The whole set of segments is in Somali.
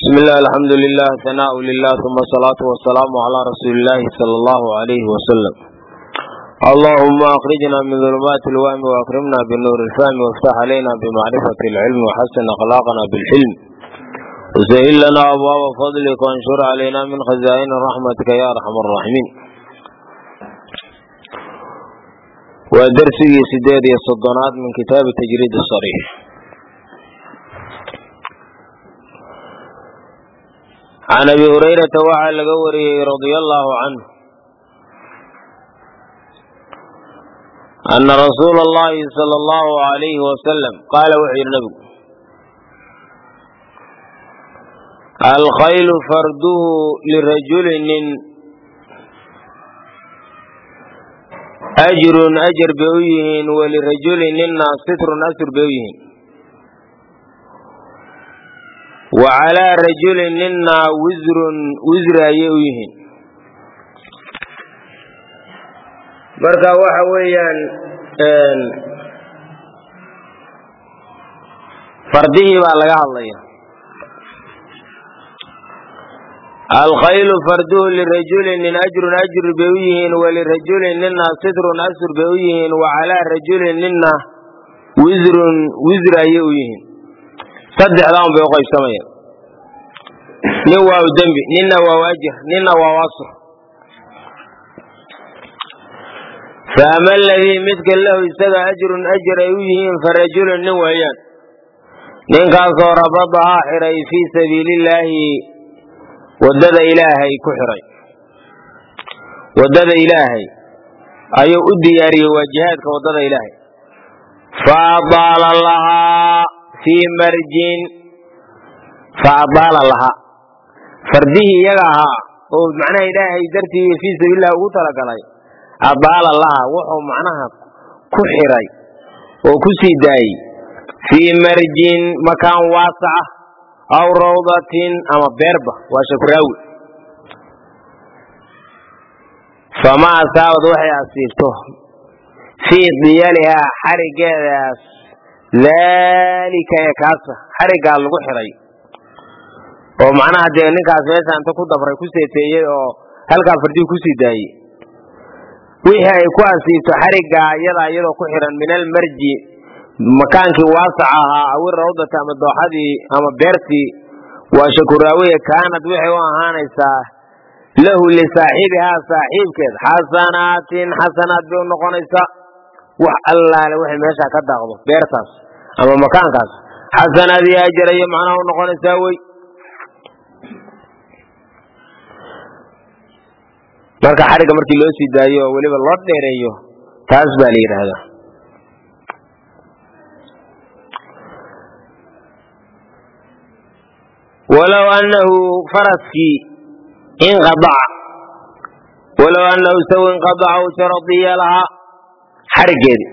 بسم الله الحمد لله ثناء لله ثم الصلاة والسلام على رسول الله صلى الله عليه وسلم. اللهم أخرجنا من ظلمات الوهم وأكرمنا بالنور الفهم وافتح علينا بمعرفة العلم وحسن أخلاقنا بالحلم وسهل لنا أبواب فضلك وانشر علينا من خزائن رحمتك يا أرحم الراحمين. ودرسي سداد الصدنات من كتاب التجريد الصريح. عن أبي هريرة وعلى قوري رضي الله عنه أن رسول الله صلى الله عليه وسلم قال وحي النبي: الخيل فرده لرجل أجر بويهن ولرجل ستر أسر بويهن وعلى رجل وزر يويهن. marka waxa weeyaan fardihii baa laga hadlaya. الخيل فرده لرجل أجر بويهن ولرجل ستر أسر بويهن وعلى رجل وزر يويهن. صدق لهم بيقول سمية نوا ودنبي ننا وواجه ننا وواصر. فأما الذي مثل له استدى أجر أيوهين فرجل نوعيان ننقى صور بضها حري في سبيل الله ودد إلهي كحري ودد إلهي أي أدياري وجهاتك ودد إلهي فأضال الله في مرجين فأضال لها فرده يقعها ومعنى إلهي درتي في سبيل الله وطلق علي أضال لها وحو معناها كحري وكسيداي في مرجين مكان واسع أو روضة أما بيربة وشكراوي فما أساود وحي أسيرته في ضيالها حرقة ذلك يكاسة حرق على الغحري ومعناها دي انك اسميسا انت كنت افرق كسيتي هل كان فرديه كسيداي ويها يكون اسيبت حرق يضا كحرا من المرجي مكانك واسعها او الروضة اما الضوحدي اما بيرتي وشكراوية كانت وحي وهانيسا له لصاحبها صاحب كذا حسنات بيون نقونيسا وح الله لوحي ميشا كداغضو بيرتاس أما مكان كاس حسنا ذي أجر أي معناه نقول نسوي marka xariga markii loo sii daayo waliba loo dheereeyo taas baa la yiraahdaa. ولو أنه فرسكي انقطع ولو أنه سوى انقطع وشرطي لها حرقيدي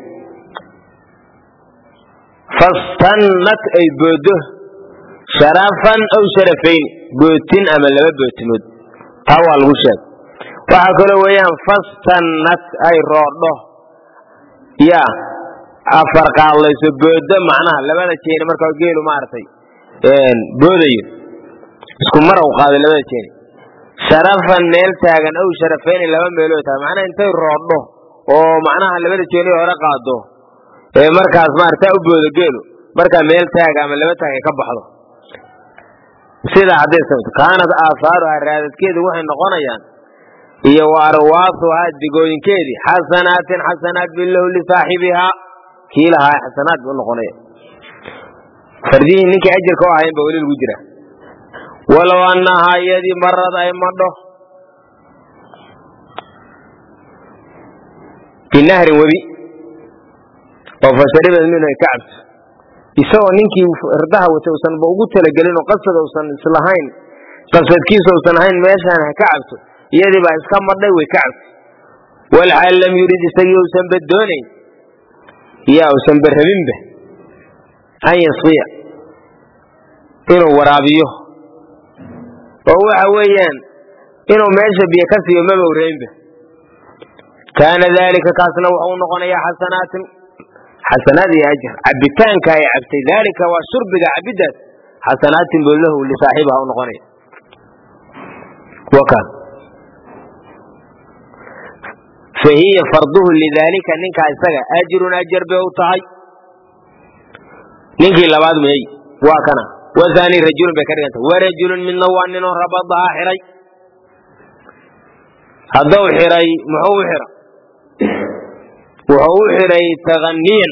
فاستنت أي بوده شرفا أو شرفين بوتين أما لما بوتنود طوى الغشاد وحكوله ويان فاستنت أي روضه يا أفرق الله يسو بوده معناها لما نتشيني مركو قيلو مارتي بوده اسكو مرة وقاضي لما نتشيني شرفا ميل تاغن أو شرفين لما ميلوتها معناها انتي روضه ومعناها لما نتشيني ورقاده markaas maarta u boodo geelo marka meel taag ama laba taag ka baxdo sida cadeysay kaanad aasaar raadadkeedu waxay noqonayaan iyo warwaasu digooyinkeedi xasanaat billahu li saahibiha kiilaha xasanaat u noqonay fardii ninkii ajirka oo ahayn ba wali lagu jira walaw annaha yadi marad ay madho binahri wabi وفشرب منه كعب يسوى نينكي ردها وتوسن بوجود تلقلين وقصد وسن سلهين قصد كيس وسن هين ماشان كعب يدي بقى إسكام مرضي وكعب والحال لم يريد يستجي وسن بالدوني يا وسن برهبين به أن يصيع إنه ورابيه وهو حويان إنه ماشى بيكسي وما بورين به كان ذلك كاسنا وحون قنيا حسنات حسنات يا أجر عبتان كاي عبتي ذلك وشرب عبدت حسنات بله لصاحبها ونقني وكان فهي فرضه لذلك نك اسغا اجر بوتاي نك لباد مي وكان وثاني رجل بكريت ورجل من نوان ربضها حري هذا حري محوحر وحوحري تغنيا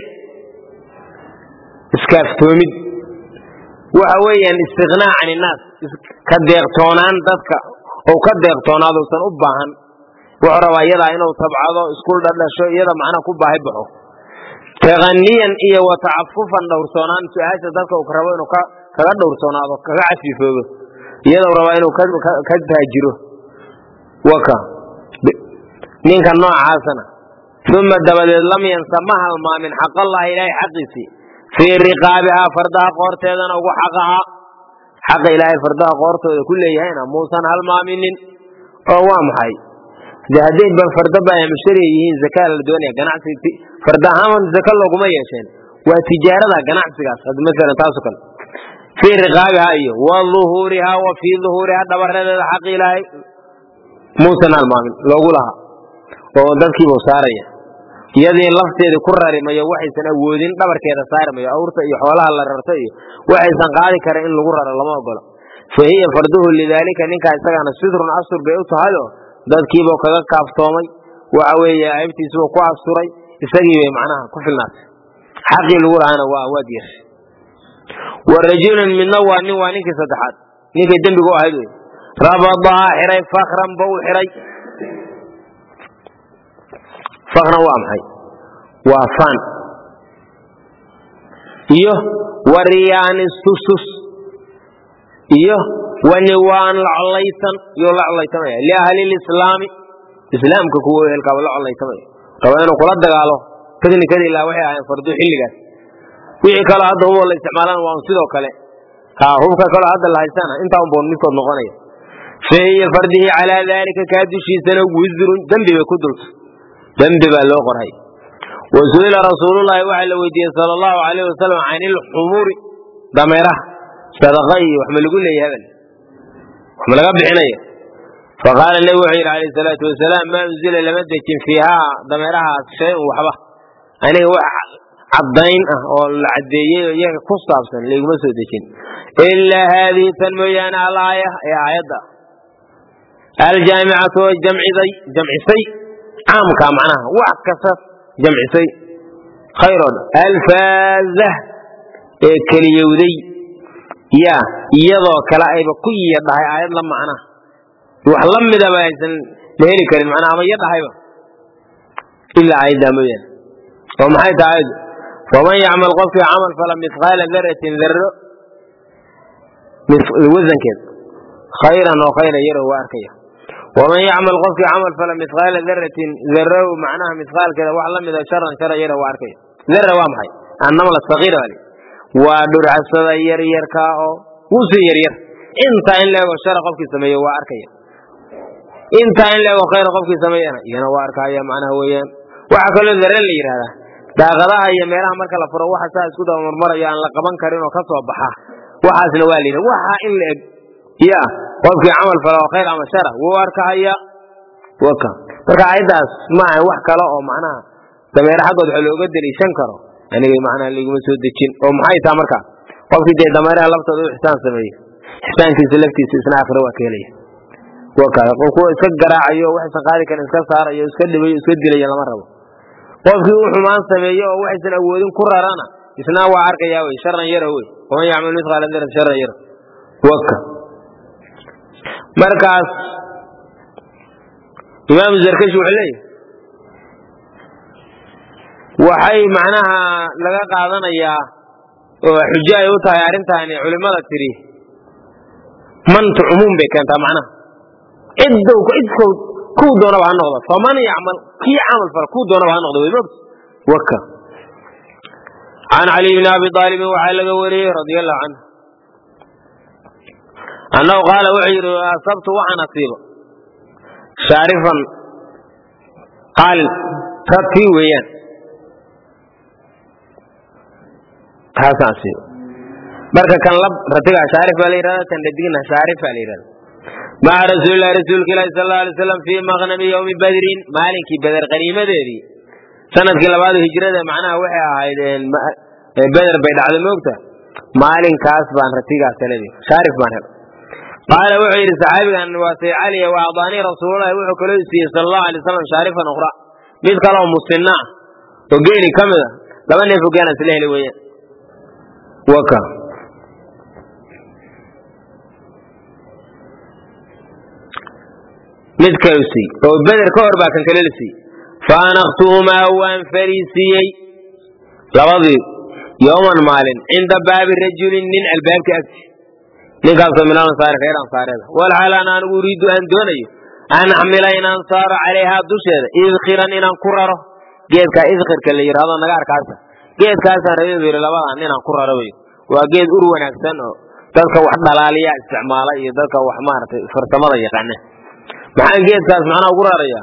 اسكافتومد وحويا استغناء عن الناس كديقتونان ددك او كديقتونادو سن u baahan wuxuu rabaa iyada inuu tabcado iskuul dhasho iyada macna ku baahi baxo taqaniyan iyo watacafufan dhowrsoonaan su'aasha dadka uu rabo inuu kaga dhowrsoonaado kaga casifoobo iyada rabaa inuu ka taajiro waka ninka noocaasana thumma dabadeed lam yansamaha ma min xaq Allah ilaahi xaqiisi fi riqabiha fardaha qoorteedana ugu xaqaha xaq ilaahi fardaha qoortooda ku leeyahayna muusan hal maaminin oo waa maxay hadday ban farda baa mushtari yihiin zakaa la doonaya ganacsi fardahan zakaa laguma yeesheen waa tijaarada ganacsigaas hada mesela taasoo kale fi riqabiha iyo wa dhuhuriha wa fi dhuhuriha dabarada xaq ilaahi muusan hal maamin loogu laha oo dadkii buu saaraya iyadii lafteeda ku rarimayo waxaysan awoodin dhabarkeeda saarmayo awrta iyo xoolaha la rarto iyo waxaysan qaadi karin in lagu raro lama ogolo fahiya farduhu lidalika ninka isagana sidrun asur bay u tahay dadkiiba kaga kaaftoomay waxa weeye aybtiisu ku asuray isagii bay macnaha ku filnaatay xaqii lagu lahaana waa waadiir warajulun min nawani wa ninka saddexaad ninka dambiga ahayd rabadaha xiray fakhran buu xiray فقنا وامحي وافان iyo wariyaan istusus iyo wanwaan la'alaytan yo la'alaytan li ahli islaam islaamka kuwa helka la'alaytan rabaan kula dagaalo technically ilaa waxay ahayn fardu xilligaas wixii kala hadda huwa la isticmaalaan waa sidoo kale hubka kala hadda la haysana inta un boon midkood noqonaya fiiya fardihi ala dhalika kaadushiisana wizrun dambi ku dulto ذنب بالله قرهي وسئل رسول الله وعلى وجهه صلى الله عليه وسلم عن الحمور ضميره صدقي وحمل يقول لي هذا وحمل قبل عناية فقال النبي عليه الصلاة والسلام ما أنزل لمدة فيها ضميرها شيء وحبه يعني عضين أو العدية قصة أبسن اللي مسودين إلا هذه تنميان على الآية يا عيدة الجامعة جمع سي عام كمعناها وعكست جمع شيء خير الفازة كليودي يا يضع كلائب كي يضع آيات لما معناها وحلم ذا ما يسن لهذه كلمة معناها ما يضع إلا عيد مبين وما حيث عيد ومن يعمل قف عمل فلم مثقال ذرة ذرة الوزن كذا خيرا وخيرا يره واركيه ومن يعمل قف عمل فلم مثقال ذرة ذره معناها مثقال كذا وعلم إذا شرا يره واركيه ذرة وامحي النمل الصغير هذه ودرع الصغير يركاء وسي يرير انت إن له شر قفك سميه واركيه انت إن له خير قفك سميه ينا واركيه معناها ويان وعكل ذرة اللي هذا داغدها هي meelaha marka la furo waxa saas isku daba marmaraya aan la qaban karin oo ka soo baxa waxaas la waalina waxa in la eg يا qofkii amal fala khayr ama shara wuu arkaya waka marka aydaas ma ay wax kale oo macnaha dameer xagood xil uga daliishan karo aniga macnaha liguma soo dejin oo maxay taa marka qofkii dameeraha laftooda u ihsaan sameeyay ihsaankiisa laftiisa isna aakhiro waa keenay waka qofku iska garaacayo wax iska qaadi kan iska saarayo iska dhibayo iska dilayo lama rabo qofkii uu xumaan sameeyo oo waxaysan awoodin ku rarana isna waa arkaya way sharan yaro way oo yaamul mithqala dharra sharan yaro waka markaas imaam zarkashi wuxuu leeyahay waxay macnaha laga qaadanayaa oo xujo ay u tahay arrintan culimada tiri manta umum bay keentaa macnaha iddow ku doona waa noqdo faman ya'mal ki amal fal ku doona waa noqdo way mogt waka عن علي بن أبي طالب وعلى وري رضي الله عنه أنه قال وعير أصبت وأنا أصيب شارفا قال تبكي ويان هذا أصيب marka kan lab ratiga shaarif baa la yiraahdaa tan dhadigna shaarif baa la yiraahdaa ma'a rasuulillahi rasuulka ilaahi sallallahu alayhi wasallam fi maghnami yawmi badrin maalinkii badar qaniimadeedii sanadkii labaad hijrada macnaha waxay ahaydeen badar bay dhacday moogta maalinkaas baan ratigaas sanadii shaarif baan helay qaala wuxuu yidhi saxaabigan waa say cali wa acdaanii rasuulullahi wuxuu kaloo siiyey sallallahu alayhi wasallam shaarifan ukhra mid kale oo musinna oo geeli ka mid a laba neef oo geela isla heli weeyaan waka mid kale siiyey oo badar ka hor baa kan kale la siiyey faanaqtuhumaa waan fariisiyey labadii yowman maalin cinda baabi rajulin nin albaabka agti ninkaasoo min alansaari reer ansaareeda walxaal ana anigu uriidu aan doonayo an axmila inaan saaro calayhaa dusheeda idkiran inaan ku raro geedkaa idkirka la yidhahdo naga arkaasa geedkaasaan rabay buu yidhi labadan inaan ku raro wey waa geed ur wanaagsan oo dadka wax dhalaaliya isticmaala iyo dadka wax maaragtay farsamada yaqaana maxaan geedkaas macnaha ugu rarayaa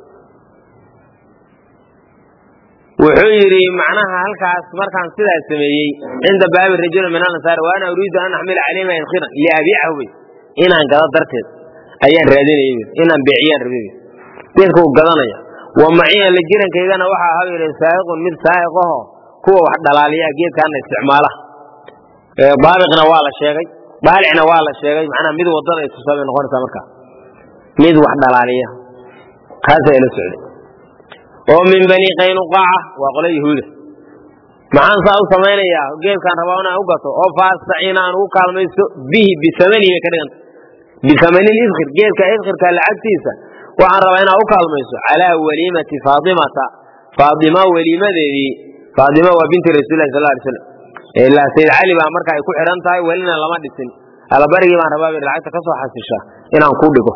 wuxuu yidhi macnaha halkaas markaan sidaas sameeyey cinda baabi rajulin min alansaar wa ana uriidu an axmila calayhima idkiran liabiicahu wey inaan gado darteed ayaan raadinayay inaan beeciyaan rabay geedka uu gadanaya wa maciya la jirankaygana waxaa ahaa yidhi saa'iqun mid saa'iq ahoo kuwa wax dhalaaliya geedkaana isticmaala baabiqna waa la sheegay baalicna waa la sheegay macnaha mid wadada ay tusaa bay noqonaysaa markaa mid wax dhalaaliya kaasaa ila socday oo min bani qaynuqaaca waa qolo yahuuda maxaan saa u samaynayaa geedkaan rabaa inaan u gato oo faastaciina aan ugu kaalmaysto bihi bisamanihi bay ka dhiganta bisamani lidkir geedka idkirka lacagtiisa waxaan rabaa inaan u kaalmaysto calaa waliimati faatimata faatima weliimadeedii faatima waa binti rasuulillahi sal alay slam ilaa sayid cali baa marka ay ku xidhan tahay welina lama dhisin alabarigii baan rabaa lacagta ka soo xasisha inaan ku dhigo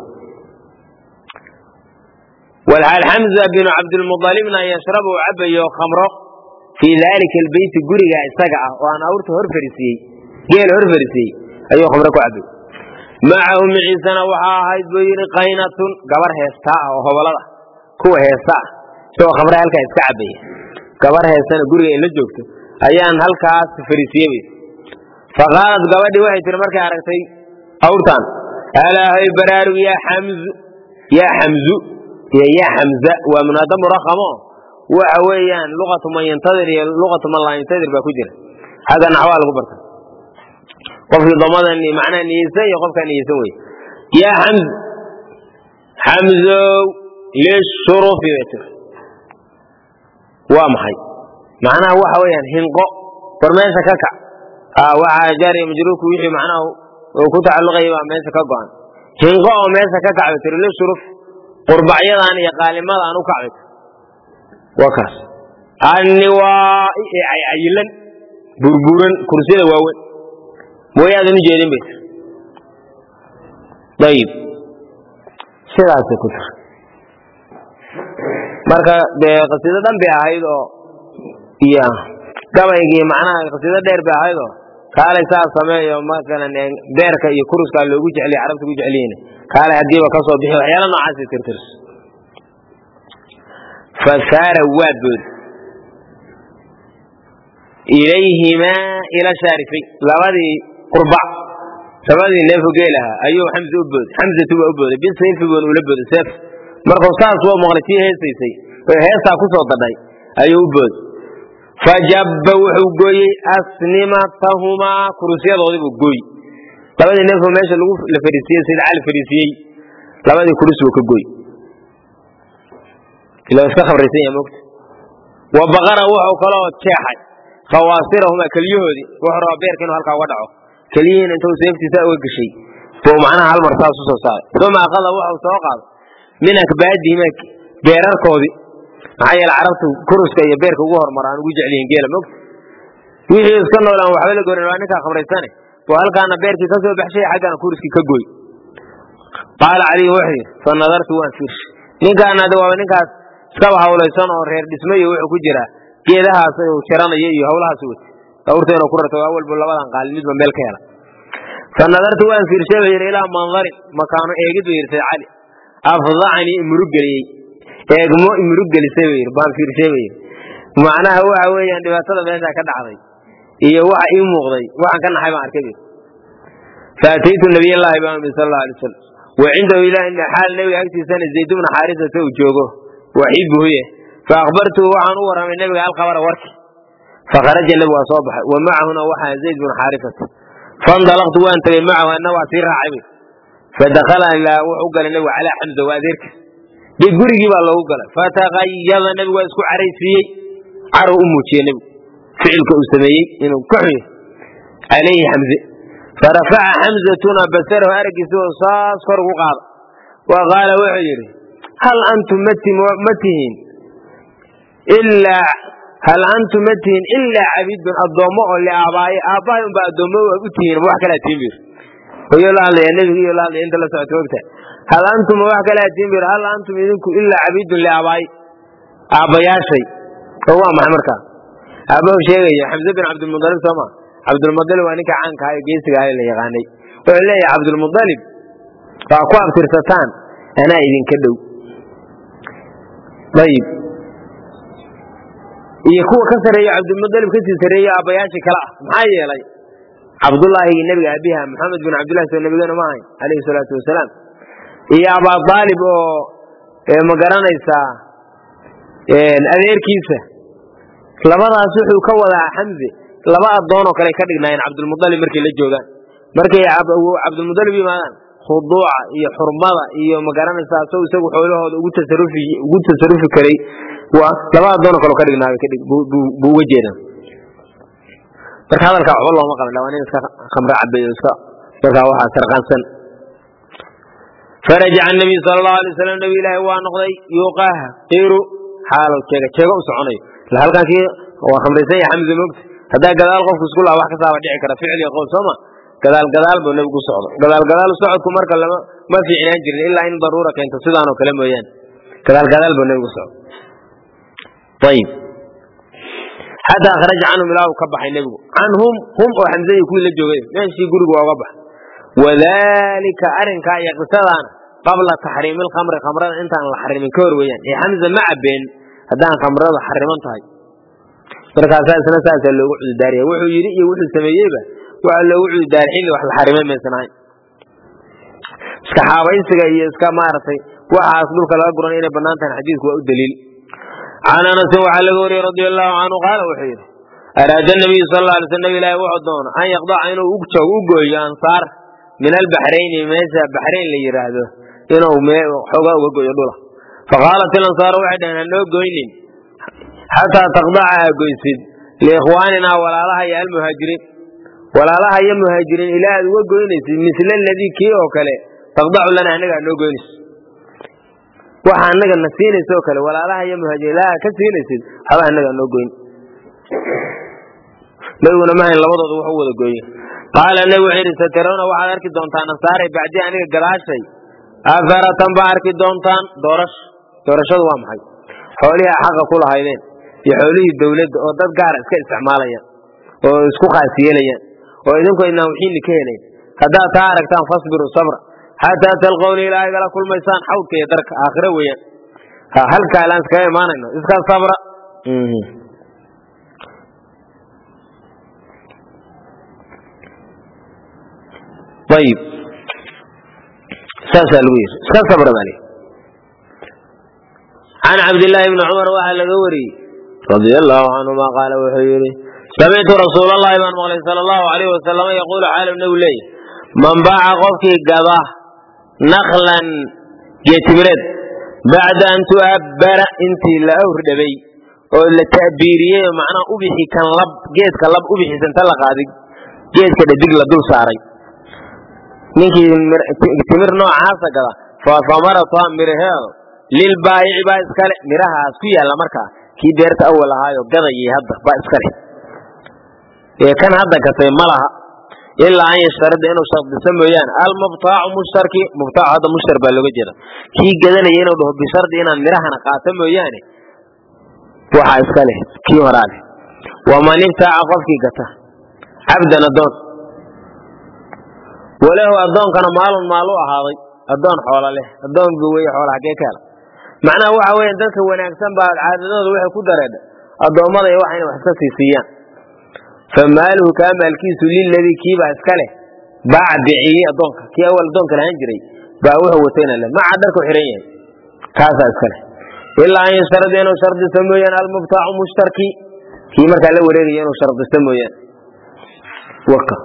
walxaal xamza binu cabdilmualibna yashrabu cabayo khamro fii daalika albeyti guriga isaga ah oo aan awrta hor fariisiyey geel hor fariisiyey ayuu khamro ku cabay macahu miciisana waxaa ahayd buu yidhi qaynatun gabar heestaa ah oo hobolada kuwa heesta ah isagoo khamre halkaa iska cabaya gabar heestana guriga ay la joogto ayaan halkaas fariisiyey faqaalad gabadhii waxay tiri markay aragtay awrtan alaahay baraarug yaa xamzu iyo yaa xamza waa munaada muraqamo waxa weeyaan luqatu man yantadir iyo luqatu man laa yantadir baa ku jira xagga naxwaa lagu barta qofkii damadan macnaha niyeysan iyo qofkaa niyeysan wey yaa xamzow lishurufi bay tiri waa maxay macnaha waxa weeyaan hinqo war meesha ka kac waxaa jaariya majruurku wixii macnaha uu ku tacalluqayay baa meesha ka go-an hinqo oo meesha ka kacbay tiri lishuruf qurbacyadan iyo qaalimadaan u kacbay waa kaas anniwaa cayilan burburan kursiyada waaweyn mooyaadan u jeedin bay tiri ayib sidaasay ku tiri marka dee qasiido dhan bay ahayd oo iyo gabaygii macnaha qasiido dheer bay ahayd oo kaalay saa sameeyo masalan beerka iyo kuruskaa loogu jeceliya carabta ku jecelyihiin kaalay hadiiba ka soo bixi waxyaala noocaasay tirtirs fasaara waa bood ilayhimaa ila shaarifay labadii qurbac labadii neefu geel ahaa ayuu xamza u booday xamzatu baa u booday bisayfi buuna ula booday seef markuu saas waa maqlay tii heesaysay oo heestaa ku soo dadhay ayuu u booday fajabba wuxuu gooyey asnimatahumaa kurusyadoodii buu gooy labadii neefoo meesha la fariisiyey sayid cali fariisiyey labadii kurus buu ka gooy ila iska khabraysan yahay moogta wa baqara wuxuu kaloo jeexay khawaasirahumaa keliyahoodii wuxuu rabaa beerka inuu halkaa uga dhaco keliyihiina intuu seeftiisa uga gashay buu macnaha hal mar saas u soo saaray uma aqada wuxuu soo qaaday min akbaadihima beerarkoodii maxaa yeele carabtu kuruska iyo beerka ugu hormaraan ugu jecliyiin geela mogta wixii iska noolaan waxba la gorin waa ninkaa khamraysane buu halkaana beerkii ka soo baxshay xaggana kuruskii ka gooy qaala caliy wuxuu yidhi fa nadartu waan fiirshay ninkaana de waaba ninkaas iskaba hawlaysan oo reer dhismo iyo wuxuu ku jiraa geedahaas uu jaranayo iyo hawlahaas wati awrta inuu ku rarto waa walba labadan qaalin midba meel ka hela fa nadartu waan fiirshay buu yidhi ilaa mandarin makaano eegid buu yidhi sayd cali afdacanii imuruggeliyey eegmo imuruggelisay buu yidhi baan fiirshay buu yidhi macnaha waxa weeyaan dhibaatada meesha ka dhacday iyo waxa ii muuqday waxaan ka naxay baan arkay faataytu nabiyullaahi sallallahu alayhi wasallam wa inda ilaahi xaal nabi agtiisana zayd ibn xaarisa uu joogo waxibuhu fa akhbartu waxaan u waramay nabiga hal khabar warki fa kharaja nabi waa soo baxay wa macahuna waxa zayd ibn xaarisa fandalaqtu waan tagay macahu anna waa sii raacay fadakhala ila wuxuu galay nabi ala xamza wa adeerka gurigii baa loogu galay fataqayyada nabi waa isku caraysiyay caro u muujiyay nabi ficilka uu sameeyay inuu ka xuyo alayhi xamza فرفع حمزة بصره أرجس وصاص فرق قاض وقال وحير هل أنتم متهين إلا عبيد الضماء لآبائي آبائهم بعد الضماء وأتهين وحكى لا تنبير ويقول الله يا نبي يقول الله أنت لا سمعت وقتها هل أنتم وحكى لا تنبير هل أنتم إذنكم إلا عبيد لآبائي آبايا شيء هو محمد كان أبوه شيء حمزة بن عبد المطلب سما عبد المطلب وأنك عنك هاي جيسك هاي اللي يغاني وقال لي عبد المطلب فأقوى بترستان أنا إذن كدو طيب يكون كسر يا عبد المطلب كسر يا أبياشي كلا معي لي عبد الله النبي أبيها محمد بن عبد الله النبي معي عليه الصلاة والسلام يا أبا طالب مقرنا إسا الأذير كيسة لبضع سحو كوضع حمزة لبضع الضون وكلا يكرقنا عبد المطلب مركي للجودان مركي عبد المطلب ماذا خضوع iyo xurmada iyo magaranaysa soo isagu xoolahooda ugu tasarrufi karay waa labada doon kale ka dhignaa ka dhig buu wajeedan marka hadalka waxba looma qaban waa in iska khamra cabeeyo iska marka waxa sarqansan فرجع النبي صلى الله عليه وسلم نبي الله ونقضي يوقاه قيرو حاله كيغا وسعناي halkan kii waa khamraysay xamza mogt hada gadaal qofku isku laa wax ka saawa dhici kara ficil iyo qowl soma gadaal buu nabigu socdo gadaal socodku marka lama ma fiicnaan jirin ilaa in daruura keento sidaan oo kale mooyaan gadaal buu nabigu socdo طيب hada kharaja anhum ilaa ka baxay nabigu anhum hum oo xamza ku la joogay meeshii guriga uga bax wadaalika arinka yaqsadaan qabla tahriim al-khamr khamrada intaan la xarimin ka hor weeyaan ee xamza ma abeen hadaan khamrada xariman tahay markaas saasa loogu cududaariyo wuxuu yiri iyo wuxuu sameeyayba waxa loogu cududaarixin wax la xarimay meesanaay iska xaabaysiga iyo iska maartay waxaas dhulka laga guran inay banaantaan xadiisku waa u daliil ana nasu waxa laga wariyay radiyallahu anhu qaala wuxuu yiri araada nabi sallallahu alayhi wasallam ilaahi wuxuu doona an yaqda inuu ugu joogo u gooyo ansaar min al-bahrayn meesha bahrayn la yiraahdo inuu xoga uga gooyo dhula faqalat al-ansar waxaan noo gooynin حتى تقضعها قيسد لإخواننا ولا يا المهاجرين ولا يا المهاجرين إلى وقينس مثل الذي كيو كله تقضع لنا نجا نو قينس وحنا نجا نسين سوكله ولا يا المهاجرين لا كسين سيد هذا نجا نو قين لو أنا ما هي لبضة وحوة القين قال النبي عير سترون وعلى أرك دونتان صاري بعدي أنا جلاش شيء أثرة بارك دونتان دورش الله محي حولها حق كل هايين يحوليه الدولة أو ضد قارة كاستعمالية أو اسكو خاسية أو إذن كنا وحين كينين هذا تارك تان فاصبر وصبر حتى تلقون إلى قال كل ما يسان حوك يدرك آخره ويا هل كالان سكاية مانا إنه إذ كان صبر طيب ساسا الوير اسكان صبر مالي عن عبد الله بن عمر وعلى قوري رضي الله عنهما قال وحيري سمعت رسول الله صلى الله عليه وسلم يقول عالم نولي من باع قفك قضاه نخلا يتمرد بعد أن تؤبر انت لأهر دبي ولا تأبيريه معنى أبحي كان لب جيد كان لب أبحي سنتلق هذه جيد كده دقل دول ساري نيكي تمر نوع عاصة قضاه فثمر طعم مرهاو للبائع باسكال مراها سويا لمركا كي ديرت اول هايو غداي هدا باسكال كان هدا كتي ملها الا ان يشترط انه شرط سميان المبتاع مشترك مبتاع هذا مشترك با لوga jeeda كي غدانay inuu dhaho bisharad inaan mirahana qaato mooyaane waxa iska leh kii horaale ومن ابتاع qofkii gata abdan adon walaha adon kana maalu ahaaday adon xoolo leh adon gooyay xoolo xagee kala macna waxa weeyaan dadka wanaagsan baa caadadooda waxay ku dareed adoomada iyo waxa inay wax ka siiyaan famaaluhu kaa maalkiisu liladii kiibaa iska leh baaca biciyey addoonka kii awal addoonka lahaan jiray baa wuxuu watayna le maca dharku xihan yahay kaasaa iska leh ilaa an yashtarida inuu shardisto mooyaane almubtaacu mushtarki kii markaa la wareegaya inuu shardisto mooyaane waka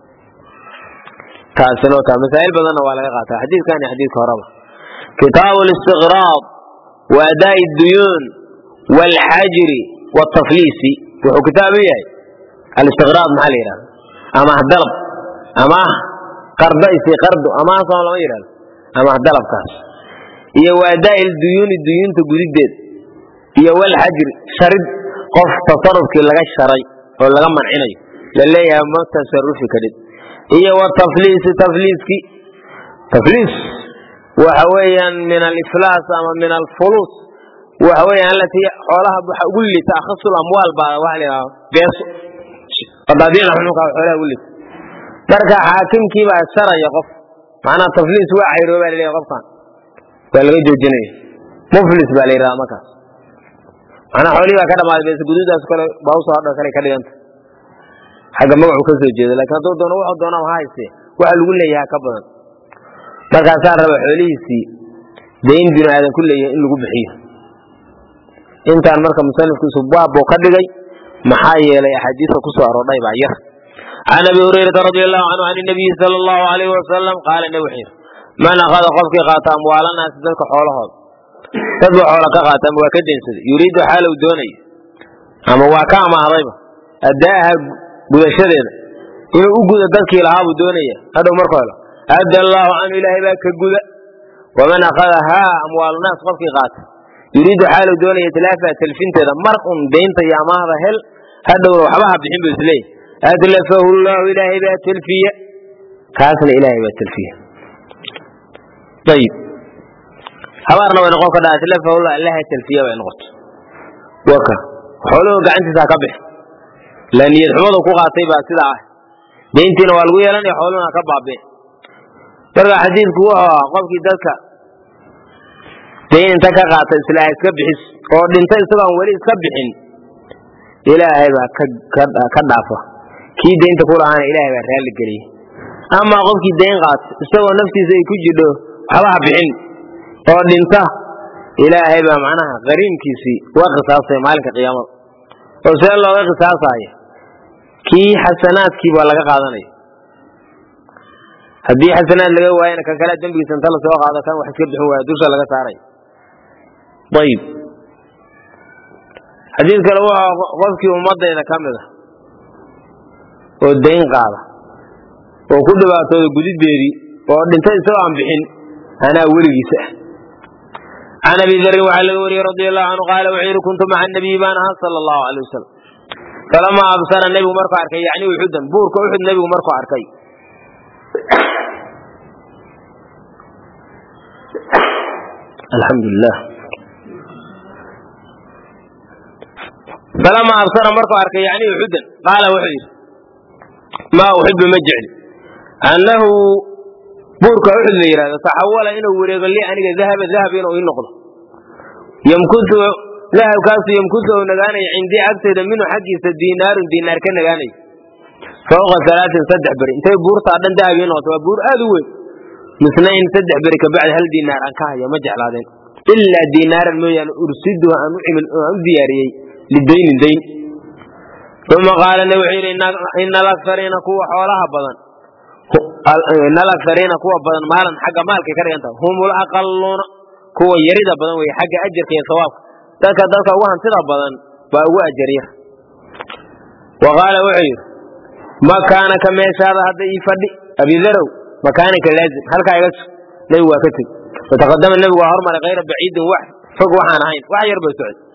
taasina taa masaa'il badanna waa laga qaataa xadiidkan iyo xadiidka horeba kitaabu listiqraad wa adaa'i duyuun waalxajri waaltafliisi wuxuu kitaab u yahay alistiqraad maxaa la yidhahda amaah dalab amaah qardo isi qardo amaah soo lama yidhahdo amaah dalabkaas iyo wa adaa'i duyuuni duyuunta gudideed iyo waalxajri sharid qof tasarufkii laga sharay oo laga mancinayo la leeyahay ma tasarufi kadhid iyo watafliisi tafliiski tafliis waxa weeyaan min aliflaas ama min alfuluus waxa weeyaan allatii xoolaha waxa ugu liita akhasul amwaal baa waxa la yiraahdo beeso qadaadiina xunka xoolaha ugu liita marka xaakimkii baa sharaya qof macna tafliis waa cayrooba leeyahay qofkan waa laga joojinaya muflis baa la yiraahdaa markaas macna xoolihi baa ka dhamaaday beeso guduudaas kale baa soo hadha kale ka dhiganta xagga magacu ka soo jeedo laakiin hadduu doono wuxuu doonaa ma hayste waxa lagu leeyahay ka badan markaasaa raba xoolihiisii dayn bini aadan ku leeyahay in lagu bixiyo intaan marka musanifkiisu baaboo ka dhigay maxaa yeelay axaadiista ku soo aroodhay baa yar can abi hurayrata radiallahu canhu can nabiyi sala allahu alayhi wasalam qaala nabi wuxuu yidhi man akhada qofkii qaata amwaalanaasi dadka xoolahooda dad buu xoola ka qaata ama waa ka daynsaday yuriidu xaal uu doonayo ama waa ka amaahdayba addaaha gudashadeeda inuu u gudo dadkii lahaa buu doonaya hadhow marka helo adda allaahu canhu ilaahay baa ka guda waman akhadahaa amwaalunaas qofkii qaata yuriidu xaaluu doonaya itlaafaha talfinteeda mar un daynta iyo amaahda hel hadhowna waxba ha bixin buu isleeyahy atlafahu llaahu ilaahay baa talfiya kaasna ilaahay baa talfiya ayib habaarna way noqon kadhaa atlafahu llah allaha talfiya bay noqoto waka xooluhu gacantiisa ka bix la niyad xumadu ku qaatay baa sidaa ah dayntiina waa lagu yeelanaya xooluhuna ka baabeen marka xadiidku wuxuu ahaa qofkii dadka dayn inta ka qaata islaa iska bixis oo dhinta isagoon weli iska bixin ilaahay baa ka dhaafa kii daynta ku lahaana ilaahay baa raalli geliyey ama qofkii dayn qaata isagoo naftiisa ay ku jidho waxba ha bixin oo dhinta ilaahay baa macnaha qariimkiisii waa qisaasay maalinka qiyaamada oo see looga qisaasaayo kii xasanaadkii baa laga qaadanaya haddii xasanaad laga waayana kan kale dembigiisa inta lasoo qaado kan wax iska bixin waaya dusha laga saaray ayib xadiid kale waa qofkii ummadayda ka mid a oo dayn qaada oo ku dhibaatooda gudideedii oo dhintay isagoo aan bixin anaa weligiisa ah can abi darin waxaa laga wariyey radi allahu canhu qaala wuxuu yidhi kuntu maca nabiyi baan ahaa sala allahu alay wasalam falamaa absara nebigu markuu arkay yacni uxudan buurka uxud nebigu markuu arkay alxamdulilah falamaa absara markuu arkay yacni uxudan qaala wuxuu yidhi maa uxibu ma jecli annahu buurka uxud la yidhahdo taxawala inuu wareego li aniga dahab inuu ii noqdo yamkusu dahabkaasu yamkusu ou nagaanaya cindii agteeda minhu xaggiisa diinaarun diinaar ka nagaanaya fawqa 3 beri intay buurtaa dhan dahab ii noqoto waa buur aad u weyn misnayn 3 beri kabacdi hal diinaar aan ka hayo ma jeclaadeen ilaa diinaaran mooyaane ursiduha aan u diyaariyey lidaynin dayn uma qaala ne wuxuu yidhi ina alaksariina kuwa xoolaha badan ina alaksariina kuwa badan maalan xagga maalkay ka dhigan tahay humul aqaluuna kuwa yarida badan wey xagga ajarka iyo sawaabka dadka ugu hantida badan baa ugu ajar yar wa qaala wuxuu yidhi makaanaka meeshaada hadda ii fadhi abidarow makaanaka laazim halkaa iga sug nebigu waa ka tegi wataqadama nebigu waa hormaray kayra baciidin wax fog waxaan ahayn wax yar bay socday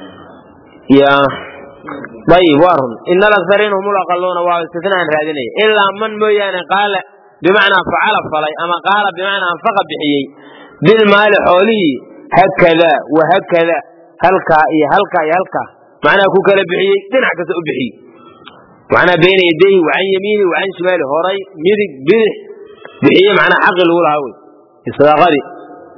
ayib waa run ina alaksariina humul aqaluuna waa istisnaan raadinaya ilaa man mooyaane qaala bimacnaa facala falay ama qaala bimacnaa anfaqa bixiyey bilmaali xoolihii hakadaa wahakadaa halkaa iyo halkaa iyo halkaa macnaha ku kala bixiyey dhinac kasta u bixiyey macnaha bayna yadayhi wacan yamiini wacan shimaali horay midig bidix bixiye macnaha xaqi lagu lahaa wey sadaqadii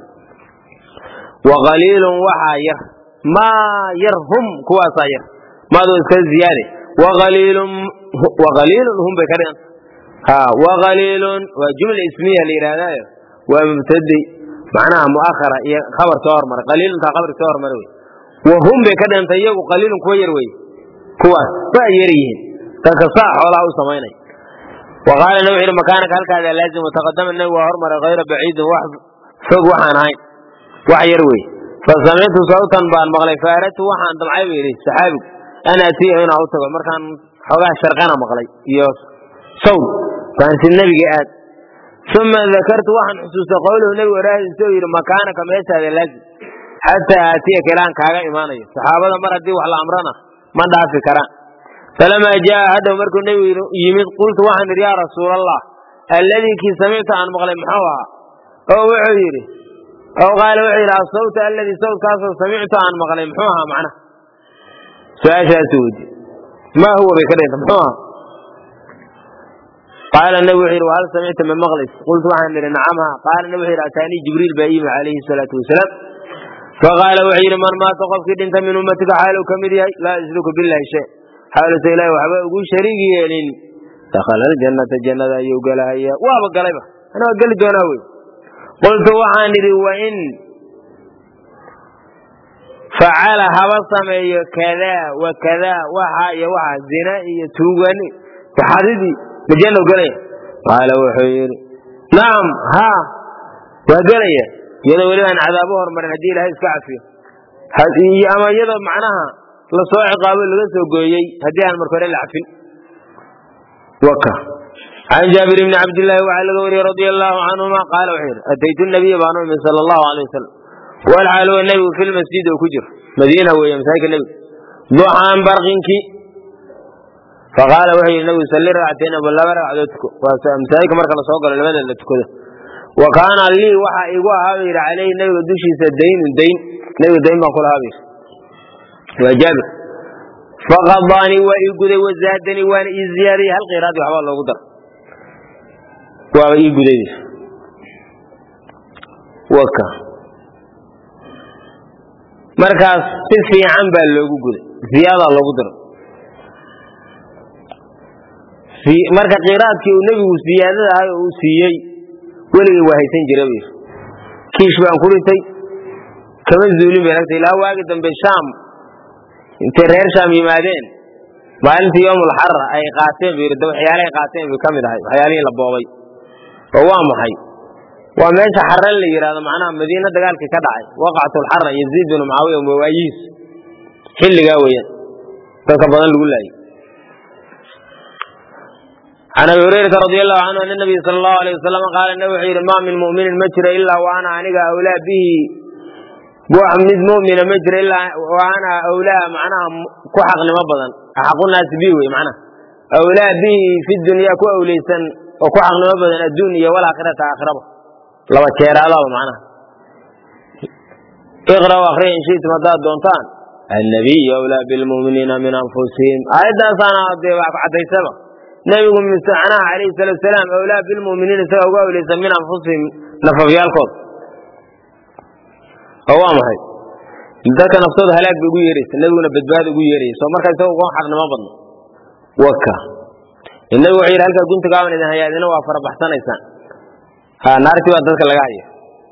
wa qaliilun waxaa yar maa yar hum kuwaasaa yar maadoo iska ziyaade wa qaliilun وقليل هم بكرين وقليل وجملة اسمية لإرادة ومبتدئ معناها مؤخرة خبر صور مرة قليل انت خبر صور مروي وهم بكرين تيجوا قليل كوير وي كواس فأيريين تكساح ولا سميني وقال النبي مكانك هل كذا لازم وتقدم النبي وهرمر غير بعيد واحد فوق وحن هاي وحيروي فسمعت صوتا بان مغلي فارت وحن دمعي بيري سحابي انا اتي هنا اوتو مركان xogaa sharqana maqlay iyo saw baan sinnabiga aad thumma dhakartu waxaan xusuustay qowluhu nabi waraahid soo yiri makaanaka meeshaada laazim hatta atiya kalaan kaaga imaanayo saxaabada mar hadii wax la amrana ma dhaafi karaan falama jaa hada markuu nabi yimid qultu waxaan yiri yaa rasuulallah alladhi ki sami'ta an maqlay maxaa oo wuxuu yiri oo qaal wuxuu yiri sawta alladhi sawtkaas sami'ta an maqlay maxaa macna su'aashaas wadi ما هو بكريت محوها قال النبي وهل سمعت من مغلس قلت وحن نعمها قال النبي أتاني جبريل بأيم عليه الصلاة والسلام فقال وحير من ما تقف كد انت من أمتك حاله كمدي لا يشرك بالله شيء حاله سيلا وحبا يقول شريكي يعني دخل الجنة يوقل هيا وابا قلبا أنا قل دوناوي قلت وحن وإن فعل هبصم كذا وكذا وحا زنا توغني تحددي بجنة وقليه قال وحير نعم ها وقليه يدو ولي أن عذابه من هدي لها يسكعفي أما يدو معناها لصوع قابل لغسه وقويي هدي عن مركوري العفين وكا عن جابر بن عبد الله وعلى غوري رضي الله عنهما قال وحير أتيت النبي بانوم صلى الله عليه وسلم والعالو النبي في المسجد وكجر مدينة ويمساك النبي ضحان برغنك فقال وحي النبي صلى رعتين بالله رعدتك ومساك مركز صوغر المدى لتكده وكان لي وحا إيقوا هابير عليه النبي ودوشي سدين نبي دين ما قول هابير وجابر فغضاني وإيقودي وزادني وأنا إزياري هل قيرادي وحبا الله قدر وإيقودي وكا markaas si fiican baa loogu guday ziyaada loogu diro marka qiraadkii uu nabigu ziyaadada ahay oo uu siiyay weligii waa haysan jiray kiish baan ku ritay kama zuulin beertay ilaa waagi dambe shaam intay reer shaam yimaadeen maalintii yoomul xarra ay qaateen beerada waxyaalahay qaateen bay kamid ahay waxyaalihii la boobay oo waa maxay waa meesha xarran la yiraahdo macnaha madiina dagaalkii ka dhacay waqatul xarra yaziid bin muawiya muwaayis xilliga weeyaan dadka badan lagu laayay ana hurayra radiyallahu anhu anna nabiy sallallahu alayhi wasallam qaala nabiy ma min mu'minin majra illa wa ana aniga awla bihi wa mid mu'mina majra illa wa ana awla macnaha ku xaqnimo badan xaquna sibi way macnaha awla bihi fi dunya ku awlaysan oo ku xaqnimo badan adduunyo wal aakhirata aakhiraba laba jeer ala macna اقرا واخرين ان شئتم ضاد دونتان النبي اولى بالمؤمنين من انفسهم ايضا سنه عديسبا نبي مستعنا عليه الصلاه والسلام اولى بالمؤمنين سواء اولى من انفسهم نفيالكم هو ما هي ذاك نفسه هلاك بيغو يريس نبينا بدباد ugu yeeray soo markaa isagu qoon xaqnimo badno waka inna wixii halka gunta gaaban idin hayaadina waa farabaxsanaysan naarti waa dadka laga hayo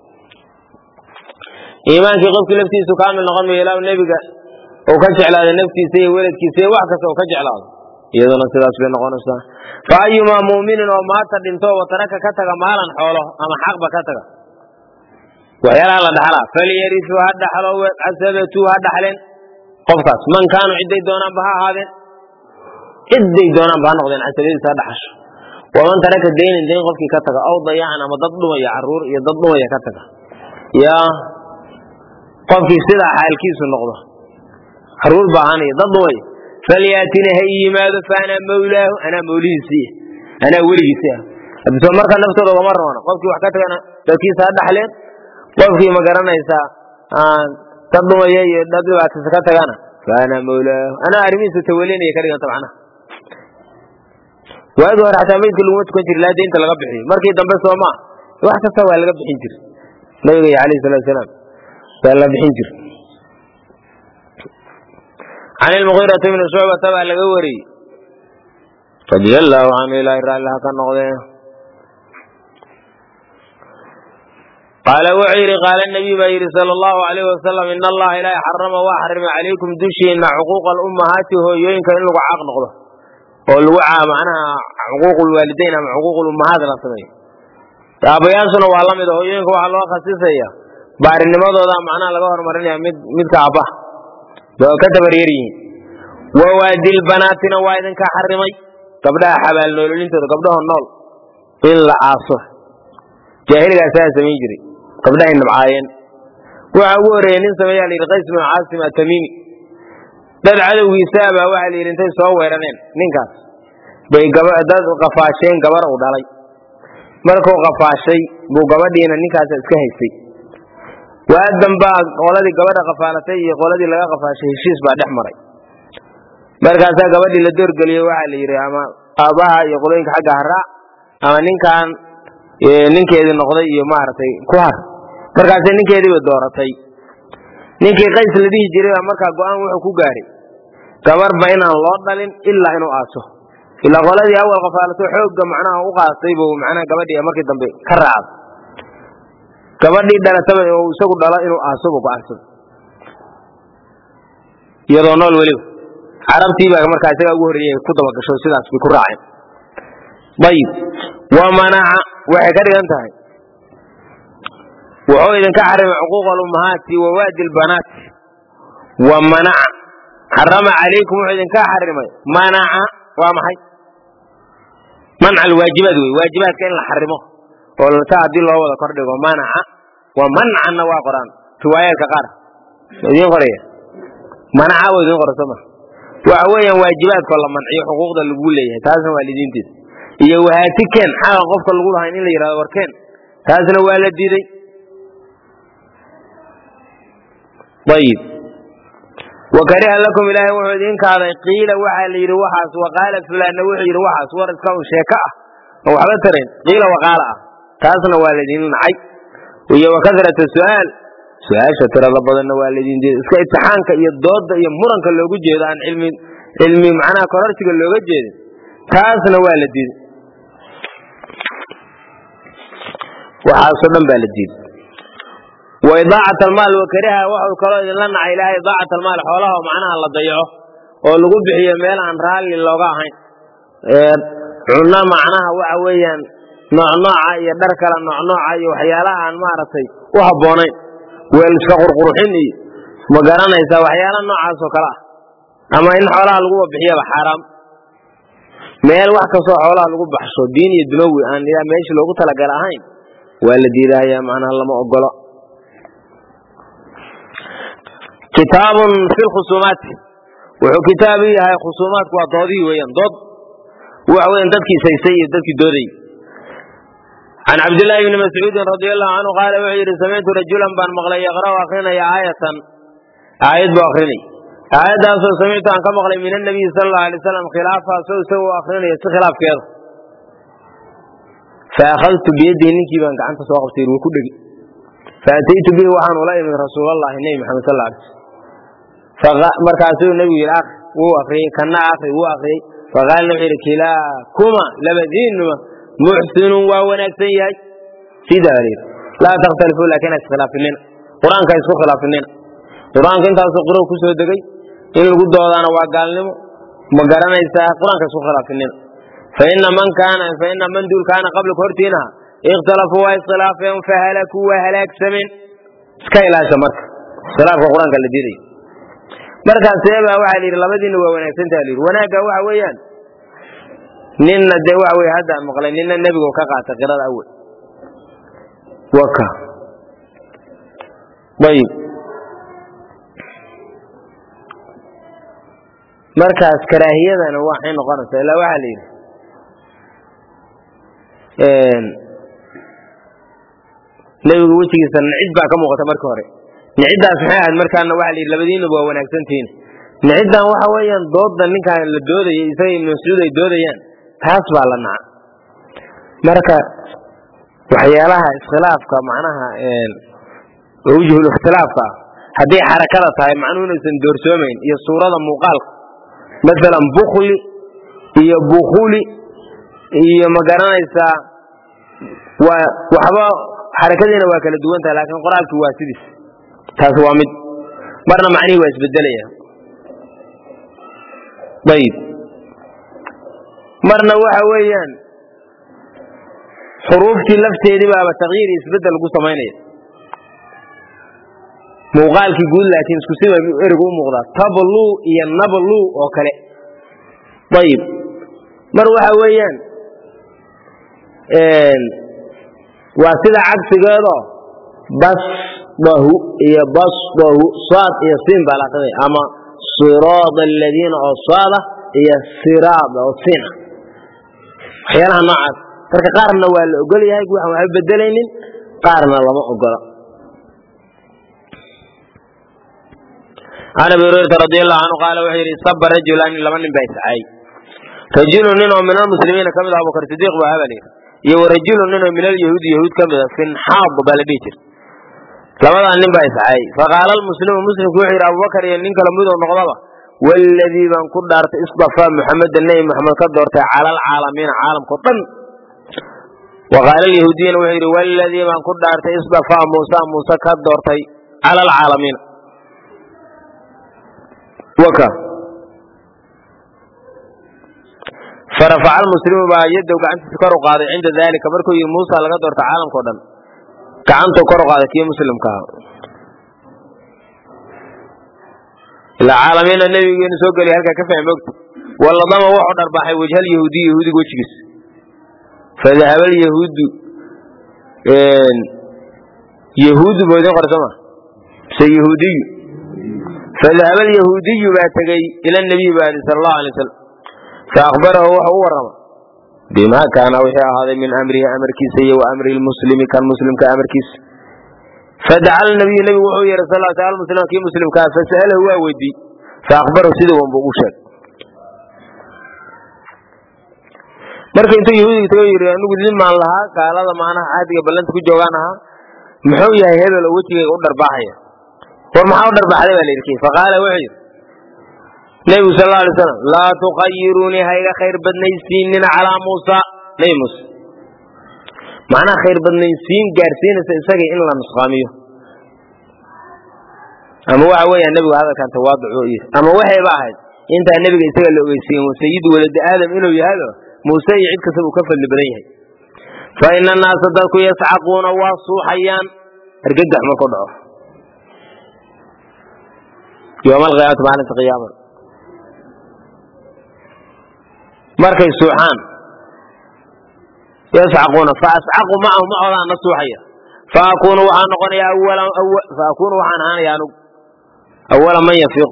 iimaankii qofkii laftiisu kaamil noqon maayo ilaa nabiga oo ka jeclaada naftiisa iyo weladkiisa iyo wax kasta oo ka jeclaado iyaduna sidaas bay noqonaysaa fa ayyuma mu'minin oo maanta dhinto oo taraka ka taga maalan xoolo ama xaqba ka taga waxyaalaha la dhaxla faliyarisu ha dhaxlo asabatu ha dhaxlen qofkaas man kaanu ciday doonaan ba ha ahaadeen ciday doonaan ba ha noqdeen asabadiisa ha dhaxasho ومن ترك الدين قفكي كتغا او ضيعنا ما ضدميا عرور iyo ضدميا كتغا يا قفكي سدا حالكيس نقضه عرور باهاني ضدمي فلياتنا هي ماذا فانا مولاه انا موليسي انا وريسي ابو marka naftooda waa marwana qofkii wax ka tagana dadkiisa dhaxleen qofkii ma garanaysa ضدميا iyo dadwaadkiisa ka tagana فانا مولاه انا arimiisa tawaleynaya ka dhigan tabcana waad hore xataa meedka lagu tukan jiray la deynta laga bixiyo markii dambe Soomaa wax kasta waa laga bixin jiray nabiga kaleey sallallahu alayhi wasallam waa la bixin jiray عن المغيرة بن شعبة تبع laga wari رضي الله عنه إلى الله كالنقضي قال وعير قال النبي بير صلى الله عليه وسلم إن الله لا يحرم وحرم عليكم دشي إن حقوق الأمهات هو ينك إن لقوا عقل نقضه والوعى معناها حقوق الوالدين أم حقوق الأمهات لا سمي أبيان سنة والله مده هو ينك وحلوة خصيصية بار النماذج هذا معناه لقوه مرني مد كعبة كتب ريري ووادي البنات نوائد كحرمي قبلها حبال نولين ترى قبلها النول إلا عاصف جاهل أساس ميجري قبلها إن معاين وعورين سمي على القيس من عاصم التميمي دل عدو يسابه وعلي رنتي سوى رنين نينكاس بي داد قفاشين قبر ودالي مركو قفاشي بو قبدين نينكاس اسكهيسي وأدم بعض قولدي قبر قفالتي قولدي لغا قفاشي هشيس بعد احمري مركاسا قبدي لدور قليه وعلي يري اما اباها يقولون حق هراء اما نينكان ninkeedi noqday iyo maartay ku har markaas ninkeedi way dooratay ninkii qays la dhigi jiray marka go'aan wuxuu ku gaaray gabar ba inaan loo dhalin ilaa inuu aaso ila qoladii awal qafaalato xoogga macnaha u qaatay buu macnaha gabadhii markii dambe ka raacay gabadhii dhalatay oo isagu dhala inuu aaso buu go'aansaday iyadoo nool wali carabtii baa markaa isaga ugu horeeyay ku daba gasho sidaas ku raacay bayib wa mana'a waxay ka dhigan tahay wuxuu idinka xarimay xuquuq al-ummahaati wa waadi al-banaat wa mana'a harama calaykum wuxuu idinka xarimay mana'a waa maxay manca al-waajibaat way waajibaadka in la xarimo oo la taadi loo wada kordhigo mana'a wa man'ana waa quraan riwaayadka qaar idin qoraya mana'a waa idin qorsama waxa weeyaan waajibaadka la manciyo xuquuqda lagu leeyahay taasna waa lidiintiisa iyo wahaatiken xaq qofka lagu lahayn in la yiraahdo warkeen taasna waa la diiday طيب وكره لكم إلهي وحدين كذا قيل وحال يروحاس وقال فلان وحي يروحاس ورثكم شيكاء أو حبترين قيل وقال تاسنا والدين عي ويا وكثرة السؤال سؤال شتر ربنا والدين دي اسك امتحانك يا دود يا مرنك لو جيد عن علمي معناها قررتك لو جيد تاسنا والدين وحاصلا بالدين وإضاعة المال وكرهها وحو كلو لنا إلى إضاعة المال حولها معناها الله ضيعه ولو بخي ميل عن رالي لوغا هين عنا معناها وحويا نوع يا دركل نوع وحيالها عن مارتي وحبونين والشقر قرحيني ما غرانيسا وحيالا نوعاس وكلا اما ان حولها لو بخيا حرام ميل wax ka soo xoolaha lagu baxsho diin iyo dunawi aan ila meesha loogu tala galahayn waa la diidayaa macnaha lama ogolo كتاب في الخصومات وهو كتابي هاي خصومات وضادي وين ضد وين ضدك سيد ضدك دوري عن عبد الله بن مسعود رضي الله عنه قال وحير سمعت رجلا بان مغلي يقرأ أخينا يا آية بأخرني آية داسو سمعت عن كمغلي من النبي صلى الله عليه وسلم خلافها سو أخرني يستخلاف كذا فأخذت بيده نكي بانك عنك سواق بتير وكله فأتيت به وحان ولاي من رسول الله النبي محمد صلى الله عليه وسلم فمركزه النبي الأخ هو أخي كنا أخي هو أخي فقال نبي كلاكما لبذين محسن ونكسي في ذلك لا تختلفوا لكن اختلاف لنا قرآن كيسو خلاف لنا قرآن كنت أسقره كسو دقي إن القد أنا وقال لهم مقرنا يستاهل قرآن كيسو خلاف لنا فإن من دول كان قبل كورتينها اختلفوا واختلافهم فهلكوا وهلاك سمين سكاي لا سمرك خلاف القرآن قال لديني markaas seeba waxa la yiri labadiina waa wanaagsan tahay wanaaga waxa weeyaan ninna de waxa weey hada maqlay ninna nabiga ka qaatay qirada awal waka bayib markaas karaahiyadana waxay noqonaysaa ilaa waxa la yiri nabiga wajigiisa cid baa ka muuqata markii hore نعداس حياد مركان وحلي لبدين بو وناغسنتين نعدان waxa weeyaan dooda ninkan la doodayay isay mas'uul ay doodayaan taas baa la nac marka waxyaalaha iskhilaafka macnaha wajhu ikhtilaafka hadii xarakada tahay macnuhu inaysan doorsoomeyn iyo suurada muuqaalka mesela bukhli iyo bukhuli iyo magaranaysa waxba xarakadiina waa kala duwan tahay laakiin qoraalku waa sidiis taas waa mid marna macnihi waa isbedelaya bayib marna waxa weeyaan xuruuftii lafteedii baaba taqyiir isbedel lagu samaynaya muuqaalkii guud laakiin isku sida ereygu u muuqdaa tablu iyo nablu oo kale bayib mar waxa weeyaan waa sida cagsigeedo basdahu iyo basdahu saad iyo siin baa la aqrinaya ama siraada aladiina oo saada iyo siraada oo siina waxyaalaha noocaas marka qaarna waa la ogol yahay waxaan waxba bedelaynin qaarna lama ogola عن ابي هريره رضي الله عنه قال وحيري صب رجلان لمن بيسعي رجل منهم من المسلمين كم ابو بكر الصديق وهبلي يو رجل منهم من اليهود يهود كم فنحاض بلديتر لمن ان بيسعي فقال المسلم وحير ابو بكر ينك لمدو نقضبه والذي من قدرت اصطفى محمد النبي محمد قدرت على العالمين عالم قطن وقال اليهوديين وحير والذي من قدرت اصطفى موسى قدرت على العالمين وكا فرفع المسلم يده وقعنت كرو قاضي عند ذلك مركو موسى لقد دورت عالم كودن قعنت كرو قاضي كي مسلم كا العالمين النبي ينسوق لي هلكا كفهم وقت والله ضم وحد ارباح وجه اليهودي يهودي وجهس فذهب اليهود يهود بودن قرسما سيهودي فذهب اليهودي باتجي إلى النبي صلى الله عليه وسلم فأخبره وهو ورمى بما كان وحي هذا من أمره أمر كيسي وأمر المسلم كان مسلم كأمر كيس فدعا النبي وحي رسول الله تعالى المسلم كي مسلم كان فسأله هو ودي فأخبره سيده وانبقوشك marka inta yahuudi tago yiri anigu din ma laha kaalada maanaha caadiga balanta ku jooganaha muxuu yahay hebel wajiga u darbaaxaya ومحاو دربح عليه بالإركي فقال وحيد نبي صلى الله عليه وسلم لا تغيروني هيدا خير بدنيسين على موسى نيموس معنى خير بدنيسين جارسين سيساقي إلا نسخاميه أما هو عوية النبي هذا كان تواضع رؤيه أما وحي باحد انت النبي يساقي اللي ويسين وسيد ولد آدم إنه يهده موسى يعيد كسب وكفل لبنيه فإن الناس ذلك يسعقون واصوا حيان ارقدح من قدعه يوم القيامة معنى القيامة مركز سوحان يسعقون فأسعقوا معهم معهم نصوحية فأكون وحان نقول يا فأكون وحان هانا يا نب أولا من يفيق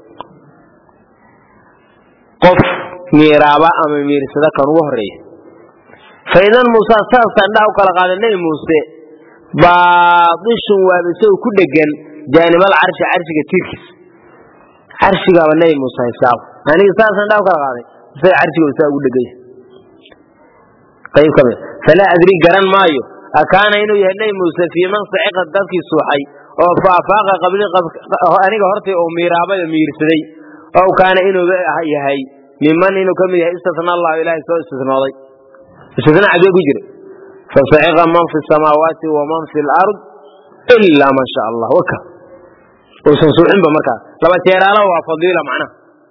قف ميرابا أما ميرسدا كان وهري فإذا موسى سأستنده كالقال النبي موسى باطش وابسو كدقن جانب العرش عرشك تيركس عرشك والنبي موسى يساو يعني سأستنده كالقال سي عرشك وساو كدقن طيب كمان فلا أدري قرن مايو أكان إنه يهني موسى في من صعق الدفك السوحي أو فأفاق قبل أنك هرتي أو ميرابا يميرسدي أو كان إنه هي ممن إنه كم استثنى الله إلهي سوى استثنى عبيه بجري فصعق من في السماوات ومن في الأرض إلا ما شاء الله وكا وسنسوحين بمركا لما تيرا له فضيلة معنا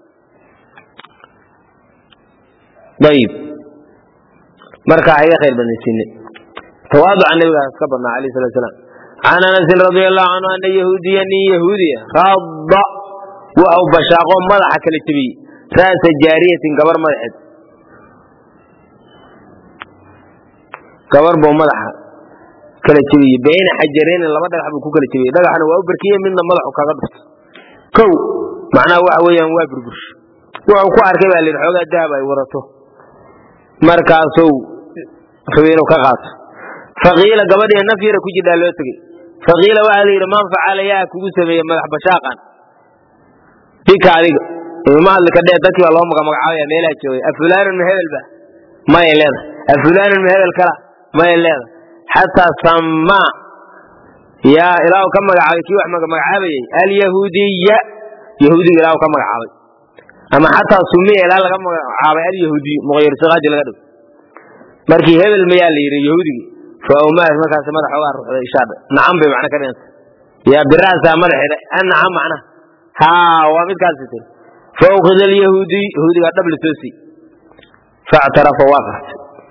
طيب مركا هي خير بني السنة تواضع النبي كبرنا عليه الصلاة والسلام عن أنس رضي الله عنه أن يهودية رض وأو بشاقهم مضحك للتبي رأس جارية قبر مضحك قبر بو مضحك كالتبي بين حجرين لما دلح بكو كالتبي دلح أنا وأبركية من مضحك كغبت كو معناه وعويا وابربش وعوكو عركبها للحوغة الدابة يورته مركاسو خوينو كغات فقيل قبل النفير كوجي دالوتغي فقيل وعلي ما فعل يا كوجي سمي مدح بشاقا بك عليك ما اللي كده دكي والله مغاويا ميلا جوي افلان من هذا البه ما يلاد افلان من هذا الكلام ما يلاد حتى سما يا اله كما مغاوي كي wax مغاوي اليهوديه يهودي اله كما مغاوي أما حتى سمي لا لقى عابي اليهودي مغير سراج لقدو مركي هذا الميال اليهودي فأوما ما كان سماه حوار إشارة نعم بمعنى كريم يا براسة ملح نعم معناه ها وامد كاسته فأخذ اليهودي يهودي قدم لتوسي فاعترف ووافق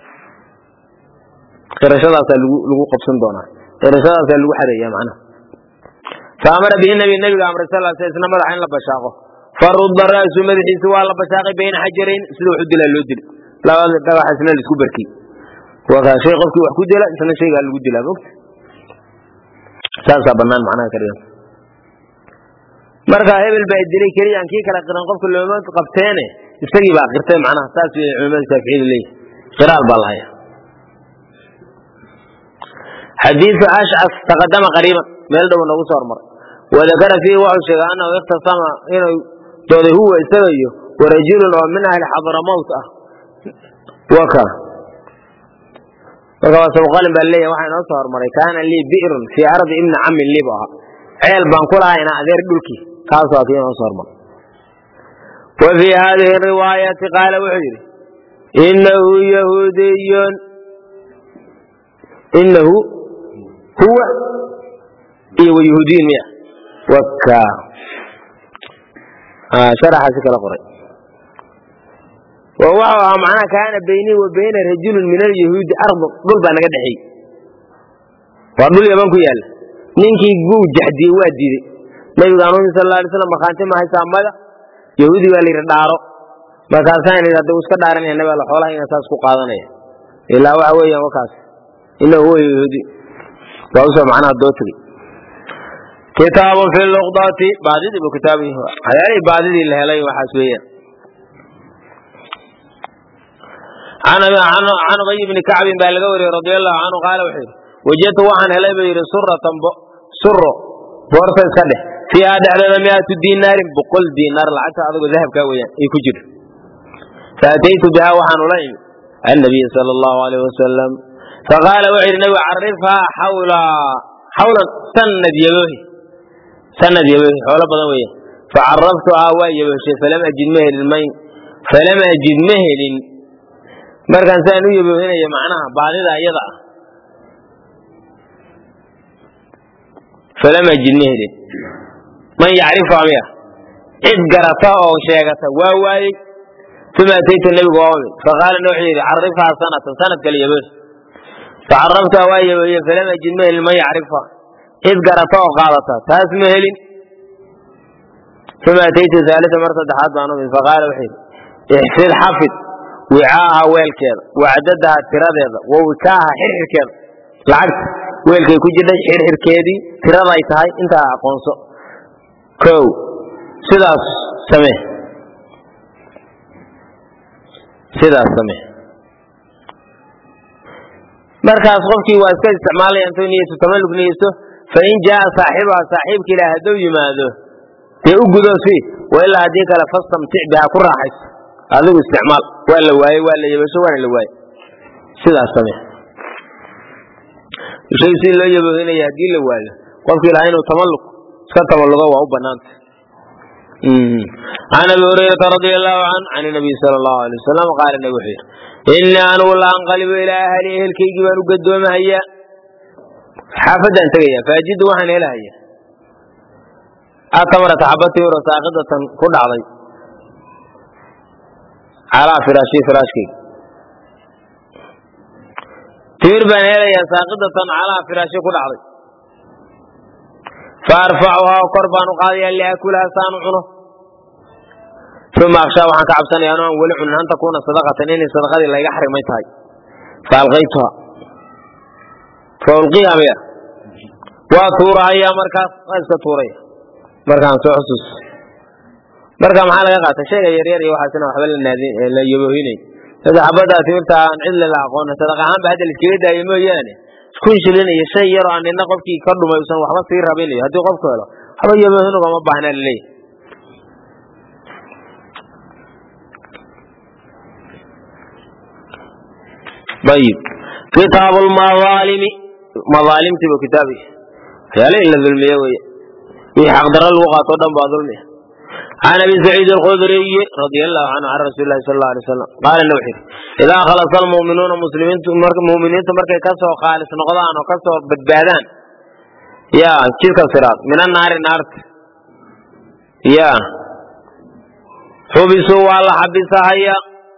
رشاد لغو قبسن دونا رشاد لغو حرية معنا فأمر به النبي أمر صلى الله عليه وسلم عن لبشاقه فرد الرأس مدحي سوى لبشاقه بين حجرين سلو حد له لودل لا دغ حسنا لسكبركي وكا شيء قفكي wax ku dila isna shayga lagu dila bogt saasa banaan macna kariyo marka hebel baa dilay kariyan kii kala qiran qofka looma qabteene isagii baa qirtay macna saas ay culimada Shaafici leeyahay qiraal baa lahayd حديث أشعث تقدم قريبا ميل دو نوغو سو hormar وذكر فيه وحو شيغا انه اختصم انه دوده هو اسغيو ورجل من اهل حضرموت وكا سوقال بالله waxaan oo soo hormaray kaana li bi'r fi ard ibn am liba ceel baan ku lahayn adeer dhulki kaas waa kii oo soo hormar وفي هذه الروايه قال وحير انه يهودي انه هو يهودي ميا وكا شرح سكر قري وهو معناه كان بيني وبين رجل من اليهود أرض قل بأنا قد حي وقل يا بنكو يالا نينكي قو جحدي وادي نبي قانون صلى الله عليه وسلم مخانتي ما حيث عمدا يهودي والي ردارو ما كان ساني إذا دوسك دارني النبي الله حوله إن أساسكو قادني إلا وعوية وكاس إنه هو يهودي وأوسى معناه الدوتري كتاب في اللغضات بعد ذي بكتابه هذا بعد ذي اللي هلاي وحاسوية عن أبي بن كعب بالغوري رضي الله عنه قال وحيد وجدت وعن هلاي بير سرة بورصة سده فيها دعنا 100 دينار بقول دينار العشاء هذا ذهب كويا يكجر فأتيت بها وعن لين النبي صلى الله عليه وسلم فقال وحيد النبي عرفها حول سند يبوه حول بدوية فعرفتها ويبوه فلم أجد مهل مركان سانو يبوه هنا معناها بعد ذا يضع فلم أجد مهل من يعرفها بها إذ قرأتها أو شيئتها واواي ثم أتيت النبي قوامي فقال نوحي عرفها سنة قال يبوه فعرفتها ويبوه فلم أجد مهل من يعرفها إذ قرأتها وقالتها تاس مهل ثم أتيت ثالثة مرة حاد عنه فقال وحيد احفظ حفظ وعاها ويل كذا وعددها تراد هذا ووكاها حرحر كذا العكس ويل كي كجد حرحر كذي تراد يتهاي انت قنصو كو سداس سمه مركز قفكي واسكا استعمالي أنتونية تتملك نيسو فإن جاء صاحبها صاحبك إلى هدو يماذو يؤقدوا فيه وإلا هديك لفستمتع بها كل راحس هذا هو استعمال ولا واي ولا يبسو ولا واي سيدا السمع شيء سيد لو يبقى هنا يهدي له واي قفكي لعينه تملك سكتملقه وهو بنات عن أبي هريرة رضي الله عنه عن النبي صلى الله عليه وسلم قال النبي حير إني أنا والله أنقلب إلى أهلي الكي جبان قدوم هيا حافظا انتقيا فأجد وحن إلى هيا أتمرت حبتي ورساقدة كل عضي على فراشي تيربان إلي ساقدة على فراشي كل عضي فأرفعها قربان قاضيا لأكلها سانعنا ثم أخشى وحن كعبسني أنا ولع أن تكون صدقة إني صدقة لا يحرم ميتهاي فألغيتها فألقيها بها وطورها هي مركز وإنسى طوريها مركز سعسوس مركز محالة يقعد الشيء يريري وحسنا وحبال النادين اللي يبوهيني إذا حبتها تيرتها عن عدل العقون صدقة عام بهذا الكريدة يموياني كل شيء لنا يسير عن إن قفك يكرر ما يسمى وحبا صير ربيلي هدو قفك ولا حبا يبوهنه وما بحنا للي طيب كتاب مظالم تبو كتابي يالي إلا ظلمية وي يحق در الوقات ودن بظلمية عن أبي سعيد الخدري رضي الله عنه عن رسول الله صلى الله عليه وسلم قال النوحي إذا خلص المؤمنون مؤمنين مركي كسو خالص نقضان وكسو بدبادان يا تلك الصراط من النار نارت يا حبسوا والله حبسها هيا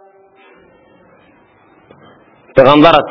تغنضرت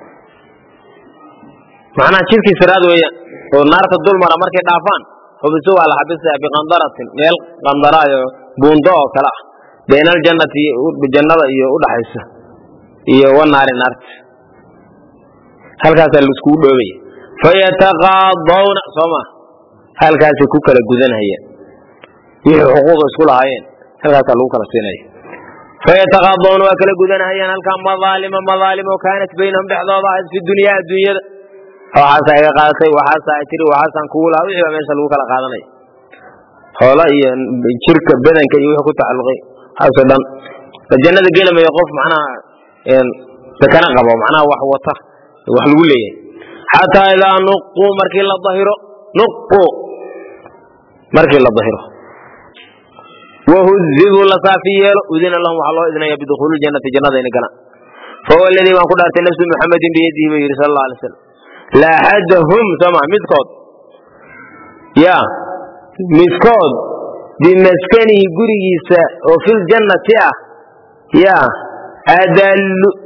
معناها تلك الصراط ويا والنار تدل مرة مركي دافان حبسوا والله حبسها بغنضرة ميل غنضراء بوندو كلا بين الجنة بالجنة ودحيسة والنار نارت هل كانت الاسكود دوبي فيتغاضون صوما هل كانت كوكا لجوزان هي حقوق اسكول هايين هل كانت لوكا لسيناي فيتغاضون وكل جوزان هي هل كان مظالم وكانت بينهم بحضاضات في الدنيا وحاسا ايغا قادتay waxaasa tiri waxaasan kuula wixii meesha lagu kala qaadanay xoolo iyo jirka badanka iyo wixii ku taxalluqay hasadan jannada geelamayo qof macnaha sakana qabo macnaha wax wata wax lagu leeyahay hatta ila nuqu markii la dahiro wa huzibu la safiyelo udina lahum wa loo idinaya bidukhul jannati jannada in gala fa walladhi wa qadata nafsu muhammadin bi yadihi sallallahu alayhi wasallam لا أحدهم سمع مسكود يا مسكود بمسكنه قريسا وفي الجنة يا أدل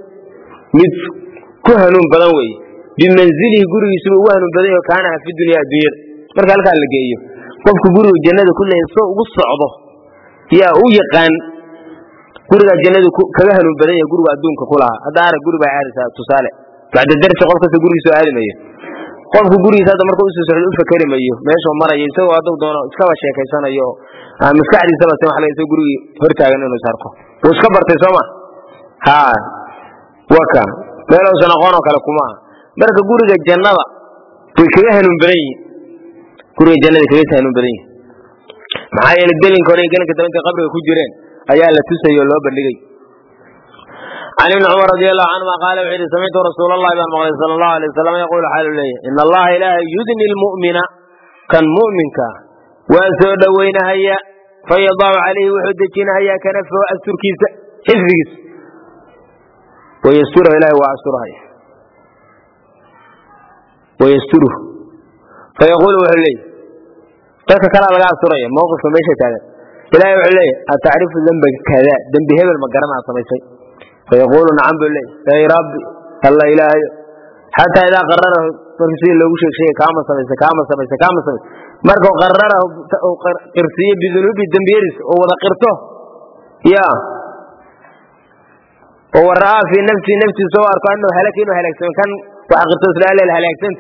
كهن بلوي بمنزله قريسا وهن بلوي وكان في الدنيا دير مركا لك اللي جايه قفك قري الجنة كلها ينصو وصعده يا ويقان قري الجنة كهن بلوي قري أدونك كلها أدار قري بعارسة تصالح بعد الدرس قفك قري سؤال ميه qofku gurigiisa hada markuu soo socdo u fakari mayo meesha marayo isagoo aad doono iska sheekaysanayo maskaxdiisa baa wax laga soo gurigi hortaagan inuu sarko uu iska bartay Soomaa ha waka meelo soo noqon kale kuma marka guriga jannada way kaga hanun badan guriga jannada kaga hanun badan maxaa yeelay dalin kore galanka dadka qabriga ku jireen ayaa la tusayo loo bandhigay عن ابن عمر رضي الله عنهما قال وحيد سمعت رسول الله صلى الله عليه وسلم يقول حال الله إن الله إله يدني المؤمن كان مؤمنك وأسود وين هيا فيضع عليه وحدتنا هيا كنفه وأستر كيس حفظ ويستره إله وأستره ويستره فيقول وحلي تلك كلام لك أستره موقف ميشة هذا إلهي وحلي أتعرف ذنبك كذا ذنب هبل مقرنا أصمي فيقول نعم بالله يا ربي الله إلهي حتى إذا قرره فرسيه لو شيء كامل سميسه مركو قرره قرسيه بذنوب الدنبيرس وذكرته يا ورأى في نفسي سواء كأنه هلك كان وحقرته سلالة الهلاك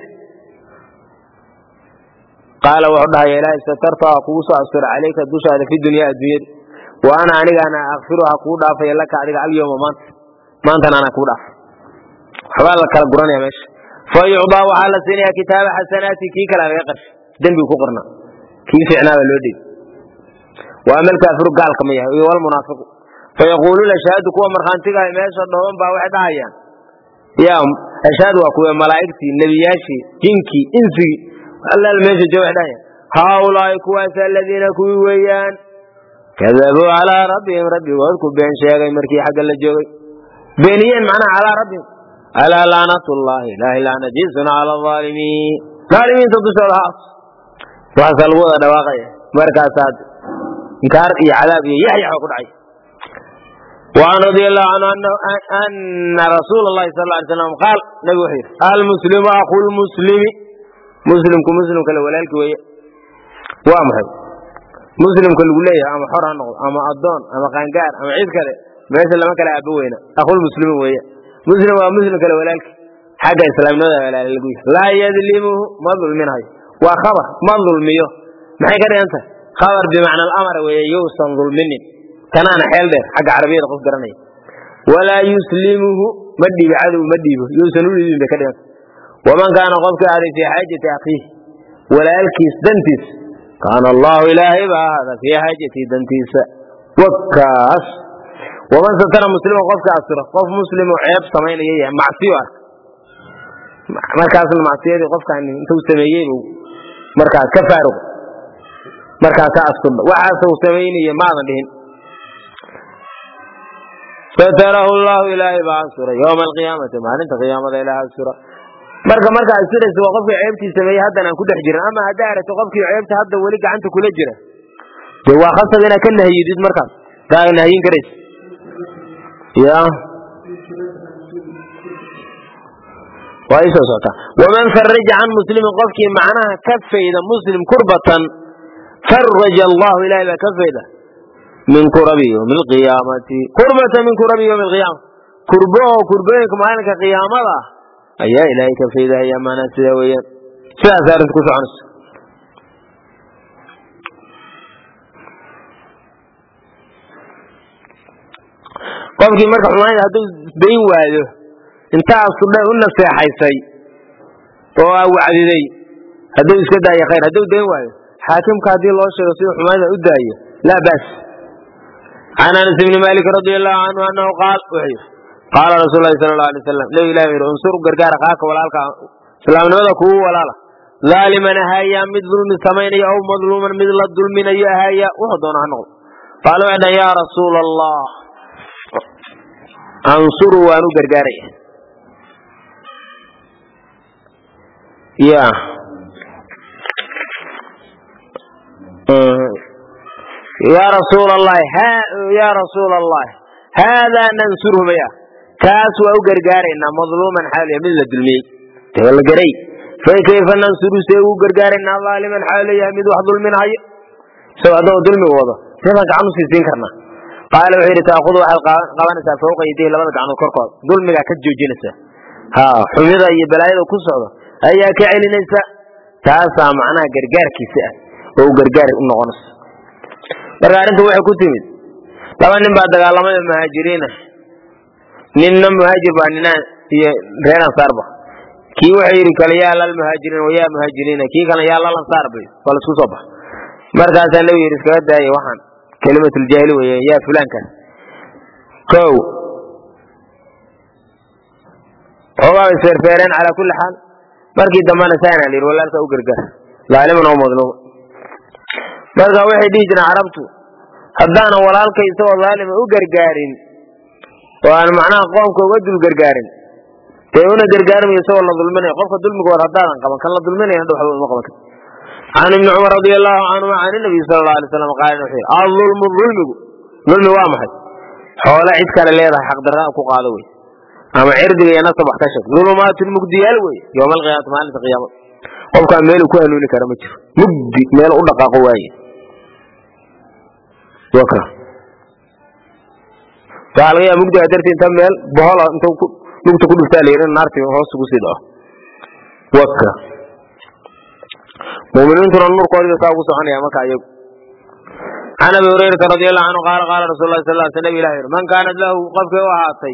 قال وعدها يا إلهي سترتها قوسا أسر عليك الدوشة في الدنيا وأنا أغفرها قودا فيلك عليك اليوم ما أنت أنا كودا حوالك القرآن يا ماشي فيعضى وحال سنة كتاب حسناتي كي كلام يقرش دنبي كقرنا كيف فعنا بالودي وأما الكافر قال كمية والمنافق فيقولون أشهد كوا مرخانتك يا ماشي اللهم باوحد عيا يا أشهد وكوا ملائكتي نبياشي جنكي إنسي الله الماشي جوحد عيا هؤلاء كواس الذين كوي ويان كذبوا على ربهم ربي وذكوا بين شيئا مركي حق الله جوي بينيين معنا على ربهم ألا لعنة الله لا إله جزنا على الظالمين تدوسوا الحاص وحصلوا هذا واقع مركزات إنكار عذاب يحيى وقرعي وعن رضي الله عنه أن رسول الله صلى الله عليه وسلم قال نبي وحيد المسلم أخو المسلم كمسلم كالولالك وامحد مسلم كل ولاية أما حر أما أضان أما قنقار أما عيد كذا بس لما كلا أبوينا أخو المسلم ويا مسلم ومسلم كلا ولالك حاجة إسلام نودا ولا للجوي لا يظلمه ما ظلم منها وخبر ما ظلميه ما هي كده أنت خبر بمعنى الأمر ويوصل ظلمني كان أنا حيل ده حاجة عربية قصد قرني ولا يسلمه مدي بعده مدي به يوصلوا لي بكده ومن كان قصد في حاجة أخيه ولا الكيس دنتس كان الله إلهي هذا في حاجة دنتس وكاس ومن ستر مسلم قفك أسره قف مسلم وعيب سمين إيه معصية مركز المعصية قفك يعني أنت سميه مركز كفاره markaas asturna waxa uu sameeyay maadan dhihin satarahu Allah ilaahi ba'asura yawm al-qiyamati maalinta qiyaamada ilaahi asura marka asiraysa waa qofkii ceebtii sameeyay haddana aan ku dhex jirin ama hadaa aragto qofkii ceebta hadda wali gacanta kula jira de waa khasab ina ka nahiyid markaas taa nahiyin kareys ya وإيش صوتا ومن فرج عن مسلم قفك معناها كفيدا مسلم كربة فرج الله إلى كفيدا من كربه يوم القيامة كربة من كربه يوم القيامة كربوك معناك قيامة أي إلهي كفيدا يا مانا سيويا سأثارت كسو عنس قفك مركب معنا هدو دين واده inta asudhay u naseexaysay oo wacdiday haduu iska daayo khayr haduu deen waayo xaakimka hadii loo sheego si xumaada u daayo la bas ana Anas ibn Malik radiyallahu anhu annahu qala Rasulullah sallallahu alayhi wasallam la ilaha illa unsur gargaar qaaka walaalka islaamnimada ku walaala zaliman haya mid dulmi sameeyay oo madluuman mid la dulminayo haya wuxuu doona noqdo qala ya Rasulullah ansuru wa anu gargaaray يا رسول الله يا رسول الله هذا ننصره يا كاس وغرغارنا مظلوما حاليا من الدلمي تقول غري فكيف ننصر سو غرغارنا ظالما حاليا من وحد من هي سو هذا ظلم وضع كيف عنو سيسين كرنا قال وحير تاخذوا قوانسا فوق يديه لبد عنو كركود ظلمك كجوجينسا ها حميده iyo balaayada ku socdo ayaa ka celinaysa taasa macna gargaarkiisa oo gargaar u noqonaysa gargaarintu waxay ku timid laba nin baa dagaalamay muhaajiriin ninna muhaajir baa nina iyo reer ansarba kii wuxuu yiri kale yaa lal muhaajiriin oo yaa muhaajiriin kii kale yaa lal ansar bay wala isku soo bax markaas aan leeyahay iska daayay waxaan kalimatul jaahili weeye yaa fulanka kow oo isfeereen ala kulli xaal markii dambana saana leeyahay walaalka u gargaar zaaliman oo madluum marka waxay dhijina arabtu hadana walaalka isoo zaalim u gargaarin oo aan macnaha qoomka uga dul gargaarin teewna gargaarmo isoo la dulminay qofka dulmiga war hadaan qaban kan la dulminay hadhow waxa uu qaban عن ابن عمر رضي الله عنه عن النبي صلى الله عليه وسلم قال الظلم ظلم وامحي حول عيد كلا ليرها حق دراء ku qaado way ama cirdiga yana sabax ka shaq ظلمات المقديال way يوم القيامه maalinta qiyaamada qofka meel ku hanuuni kara ma jiro mugdi meel u dhaqaaqo way waka taaliya mugdi adartii inta meel bohol inta lugta ku dhuftaa leeyahay naartii hoos ugu sidoo waka مؤمنين ترى النور قارئ ساقو سبحانه ما كايب عن أبي هريرة رضي الله عنه قال رسول الله صلى الله عليه وسلم من كانت له قفك وهاتي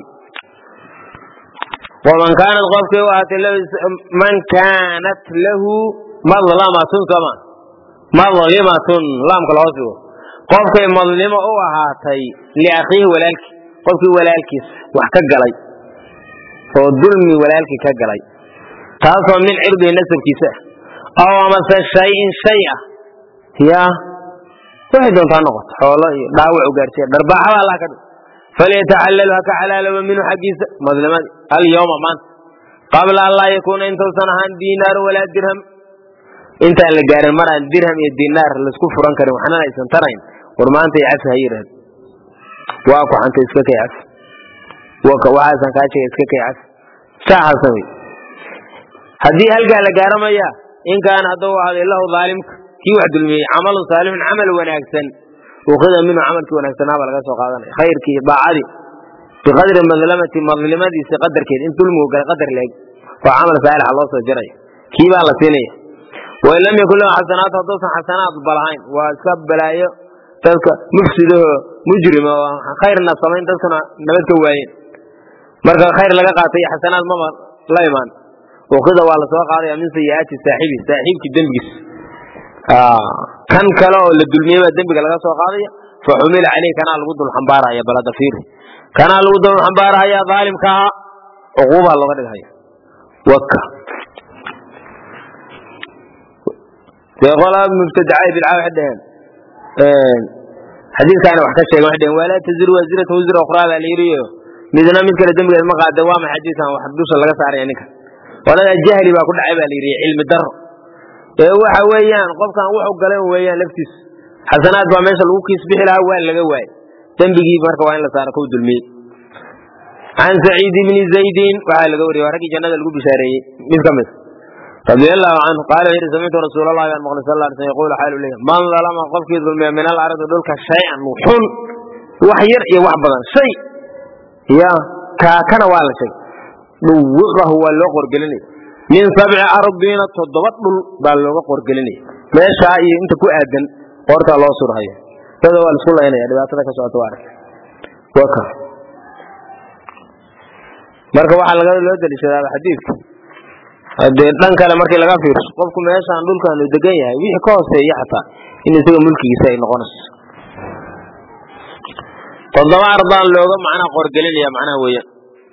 ومن كانت قفك وهاتي من كانت له مظلمة سما مظلمة لام كلاوسو قفك مظلمة وهاتي لأخيه ولالك قفك ولالك وحكى قلي فالظلم ولالك كقلي تاسو من عرض النسب كيسه أو مثل شيء يا واحد أنت نقط حوله داوع وقرشة دربها الله كده فليتعللها كحلال ومنه حديث مظلمات اليوم من قبل الله يكون أنت سنهان دينار ولا درهم أنت اللي جار المرأة الدرهم الدينار اللي سكوف فرنك وحنا يسون ترين ورما أنت يعرف هيره واقع أنت إسكت يعرف وعازن كاشي إسكت يعرف ساعة سوي هذه هلقة لجارم يا إن كان هذا هذا الله ظالمك كي واحد عمل صالح عمل وناكسن وخذ منه عمل وناكسن هذا القصة قادنا خير كي بعادي بقدر مظلمة دي قدر كده أنت الموجود قدر لك فعمل صالح الله سجري كي بالله سنية وإن لم يكن له حسنات هدوس حسنات بالعين وسب بلايا تذكر مفسده مجرم خير الناس صمين تذكر نبت وين مرة خير لك قاطي حسنات ممر لا يمان وخذ والله سواء قاضي من سيئات صاحبك الدنبس كان كلو للدلمية الدنبك لغا سواء قاضي فحمل عليه كان على الوضع الحنبارة يا بلد فيره كان على الوضع الحنبارة يا ظالم كها عقوبة الله غير هاي وكا يقول مبتدعي بالعاو حدهن xadiidkaana wax ka sheegay waxay dhaheen walaa taziru waziratu wizra ukhraa baa la yidhi midna mid kale dembigeed ma qaada waa ma xadiidkan wax dusha laga saaraya ninka walaga jahli baa ku dhacay baa la yidhi cilmi daro waxa weeyaan qofkan wuxuu galay weeyaan laftiis xasanaad baa meesha lagu kiis bixi lahaa waa laga waayay dembigii marka waa in la saaro ku dulmiyey عن سعيد بن زيد وعلى قولي ورقي جنة لقوا بشاري مثل كمث رضي الله عنه قال سمعت رسول الله صلى الله عليه وسلم يقول حال له من ظلم قفك ظلم من الأرض دولك شيئا وحن وحير وحبضا شيء يا كان ولا شيء نوغه واللغر قلني من 7 أرضين تضبط باللغر قلني ما شاء انت كو آدن قرط الله سرها هذا هو الرسول هنا يعني بأتنا كسوة وارك وكا marka waxa laga loo dalishadaa xadiidka hadee dhan kale markii laga fiirso qofku meeshaan dhulkan uu degan yahay wixii ka hooseeya xataa in isaga mulkigiisa ay noqonayso toddoba ardaan looga macna qorgelinaya macnaha weeyaan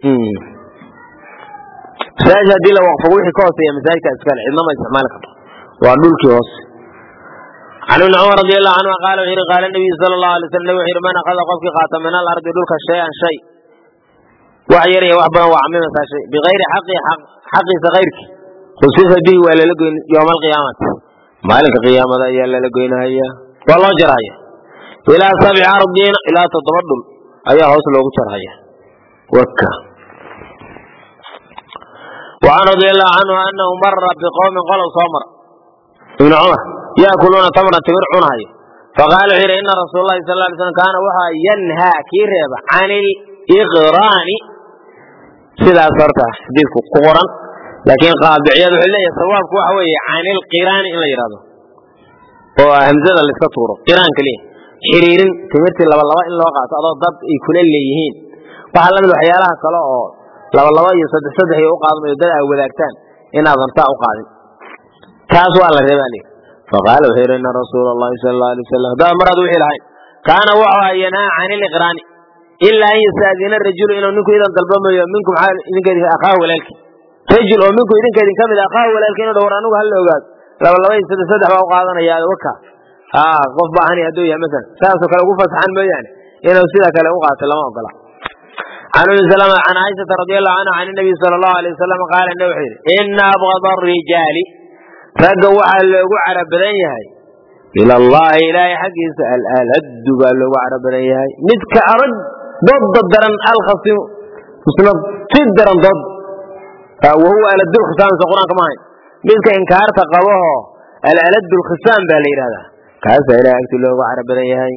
saaj hadii la waqfo wixii ka hooseeya masaajidka iskale cidna ma isticmaali karto waa dhulkii hoose عن ابن عمر رضي الله عنه قال النبي صلى الله عليه وسلم من أخذ قفك قاتا من الأرض دولك شيئا شيء وحير وحبا وعمل شيء بغير حق غيرك خصوص به ولا لقين يوم القيامة مالك القيامة يا لا لقينا هي والله جرايا إلى 7 أرضين إلى تتبدل أيها وصل وقشر هي وكا وعن رضي الله عنه أنه مر بقوم قالوا صامر ابن عمر يأكلون تمرا تمرعون هي فقال إن رسول الله صلى الله عليه وسلم كان وحا ينهى كيريب عن الإغران سيدا صرتا حديثك قورا لكن قابعياد وحلية صوابك وحوي عن القران إلا يراده هو همزة اللي تطوره قران كليه حريرين تمرت لبالله إلا وقعت أضا ضد يكون اللي يهين وحالا من الحيالها كلاء لبالله يصدح يوقعد من يدلع وذاكتان إن أظمتاء وقعد تاسوا على الربالي فقال إن رسول الله صلى الله عليه وسلم ده مرض وحي الحين كان وحوى ينهى عن الإغران إلا أن يستأذن الرجل إنه منكم إذا طلبوا منكم حال إذن كذلك أخاه ولالك رجل أو منكم إذن كذلك كمل أخاه ولالك إنه دورانوه هل لو قال لو الله يستدح وقعدنا يا وكا قف عني هدوية مثلا ساسك لو قفت عن بيان إنه سيدك لو قعدت لما أقلع عن السلام عن عائشة رضي الله عنها عن النبي صلى الله عليه وسلم قال إنه إن أبغض الرجال فقوا على بدنيه إلى الله إلهي حق يسأل الألد قال له عرب ليهاي متك أرد ضد الدرن الخصم مسلم تدرن ضد وهو ألد الخسام سقران كمان متك إنكار تقوه الألد الخسام بالإير هذا كاسا إلهي أكتب له عرب ليهاي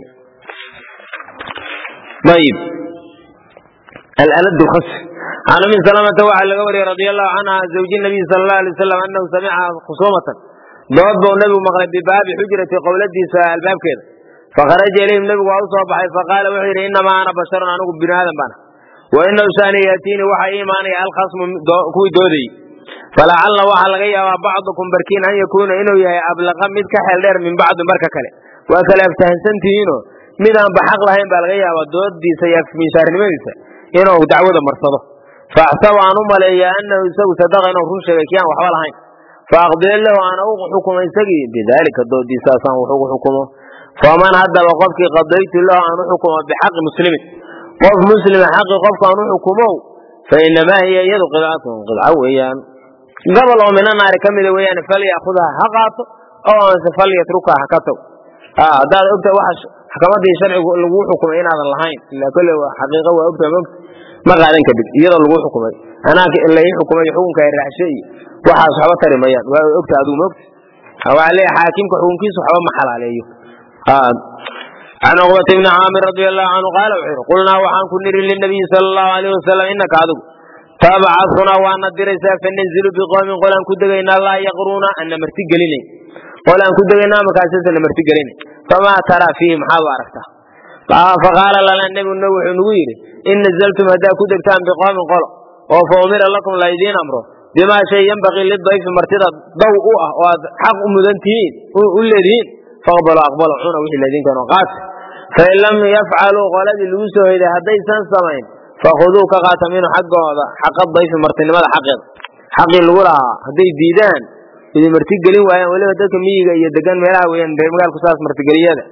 طيب الألد الخسم عن من سلامة وعلى قولي رضي الله عنها زوج النبي صلى الله عليه وسلم أنه سمع خصومة ضرب النبي مغرب بباب حجرة قولتي سأل باب كذا فخرج إليهم النبي وأوصى فقال وحير إنما أنا بشر أنا بن آدم بنا وإنه ساني يأتيني وحي إيماني الخصم كوي دودي فلعل وحل غيا بعضكم بركين أن يكون إنه أبلغ مد كحل دير من بعض بركة كله وكلا افتهنسنتينه مدى بحق لهم بالغيا ودودي سيكفي من شهر المدينة إنه دعوة مرصده فاعتوى عن ملي أنه يسوي صدق إنه رمش بكيان وحوالهين فأقضي له أن أوق حكم يسقي بذلك الدود ساسا وحوق حكمه فمن هذا وقفك قضيت له أن حكم بحق مسلم قف مسلم حق قفك أن حكمه فإنما هي يد قضاءته قضعويا قبل من النار كمل ويان فليأخذها حقاته أو فليتركها حقاته هذا أبدا وحش حكمت شرع لو حكم إن هذا اللهين إلا كل حقيقة وأبدا ما قاعدين كبير يرى لو حكم أنا إلا يحكم يحكم كالرعشي waxaa saxaba tarimayaan waa ogtaa aduu moogta hawaalay xaakimka xukunkiisu waxba ma xalaaleeyo عن عقبة بن عامر رضي الله عنه قال قلنا وحان كن للنبي صلى الله عليه وسلم إنك عدو تابعثنا وأن الدرسة فننزل بقوم قلان كدغينا الله يقرونا أن مرتق لنا قلان كدغينا مكاسسة مرتق لنا فما ترى فيهم حواركته فقال لنا النبي النوح نوير إن نزلتم هدا كدغتان بقوم قل وفأمر لكم لا يدين أمره بما شيء ينبغي للضيف مرتدى ضوء وحق مدنتين والذين فاقبلوا أقبلوا عنا وحي الذين كانوا قاس فإن لم يفعلوا غلد الوسو إذا هدي سنسمين فخذوه كقات منه حق الضيف مرتدى ماذا حق الأولى هدي ديدان إذا مرتدى لي ولا هداك ميجا يدقان ملا وين مقال كساس مرتدى لي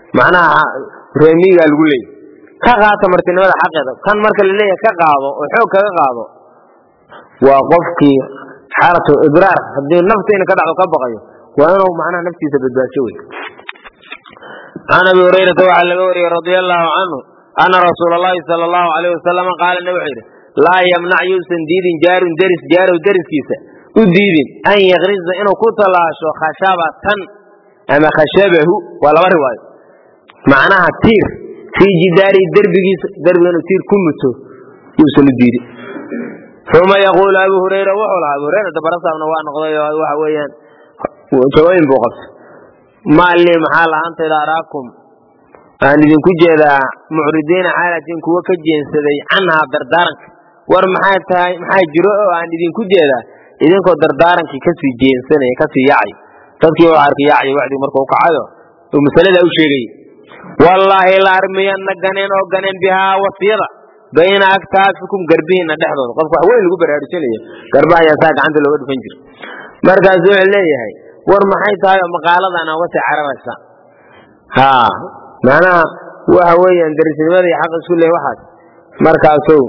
macnaha reemiga lagu leeyahay ka qaata martinimada xaqeeda kan marka la leeyahay ka qaado oo xoog kaga qaado waa qofkii xaalatu idraar hadii nafteena ka dhacdo ka baqayo waa inuu macnaha naftiisa badbaasho weey عن أبي هريرة وعلى أبي رضي الله عنه أن رسول الله صلى الله عليه وسلم قال النبي لا يمنع يوسن ديد جار درس كيسة وديد أن يغرز إنه كتلاش خشابة أما خشابه ولا رواية معناها تير في جدار درب إنه تير كمته يوسن الديد ثم يقول أبو هريرة وحول أبو هريرة تبرصها من وانا قضايا وحويان وتوين بوقف ما اللي محال أنت إذا أراكم أن إذن كجدا معرضين حالة كوا كجين سدي عنها دردارك محاي جرؤ أن إذن كجدا إذن كو دردارك كسي جين سنة كسي يعي تبكي وعارك يعي وعدي مركو قعده ومثلا له شيء والله لا أرمين نجنين أو جنين بها وصيرة بين أكتافكم قربين نحضر قف وين الجبر هذا شيء قربها يا ساق عند الود فنجر مركز عليه هاي ورمحي تاي مقالة أنا وسع عربسة ها معناها وهوي أن درس الماضي حق كل واحد مركزه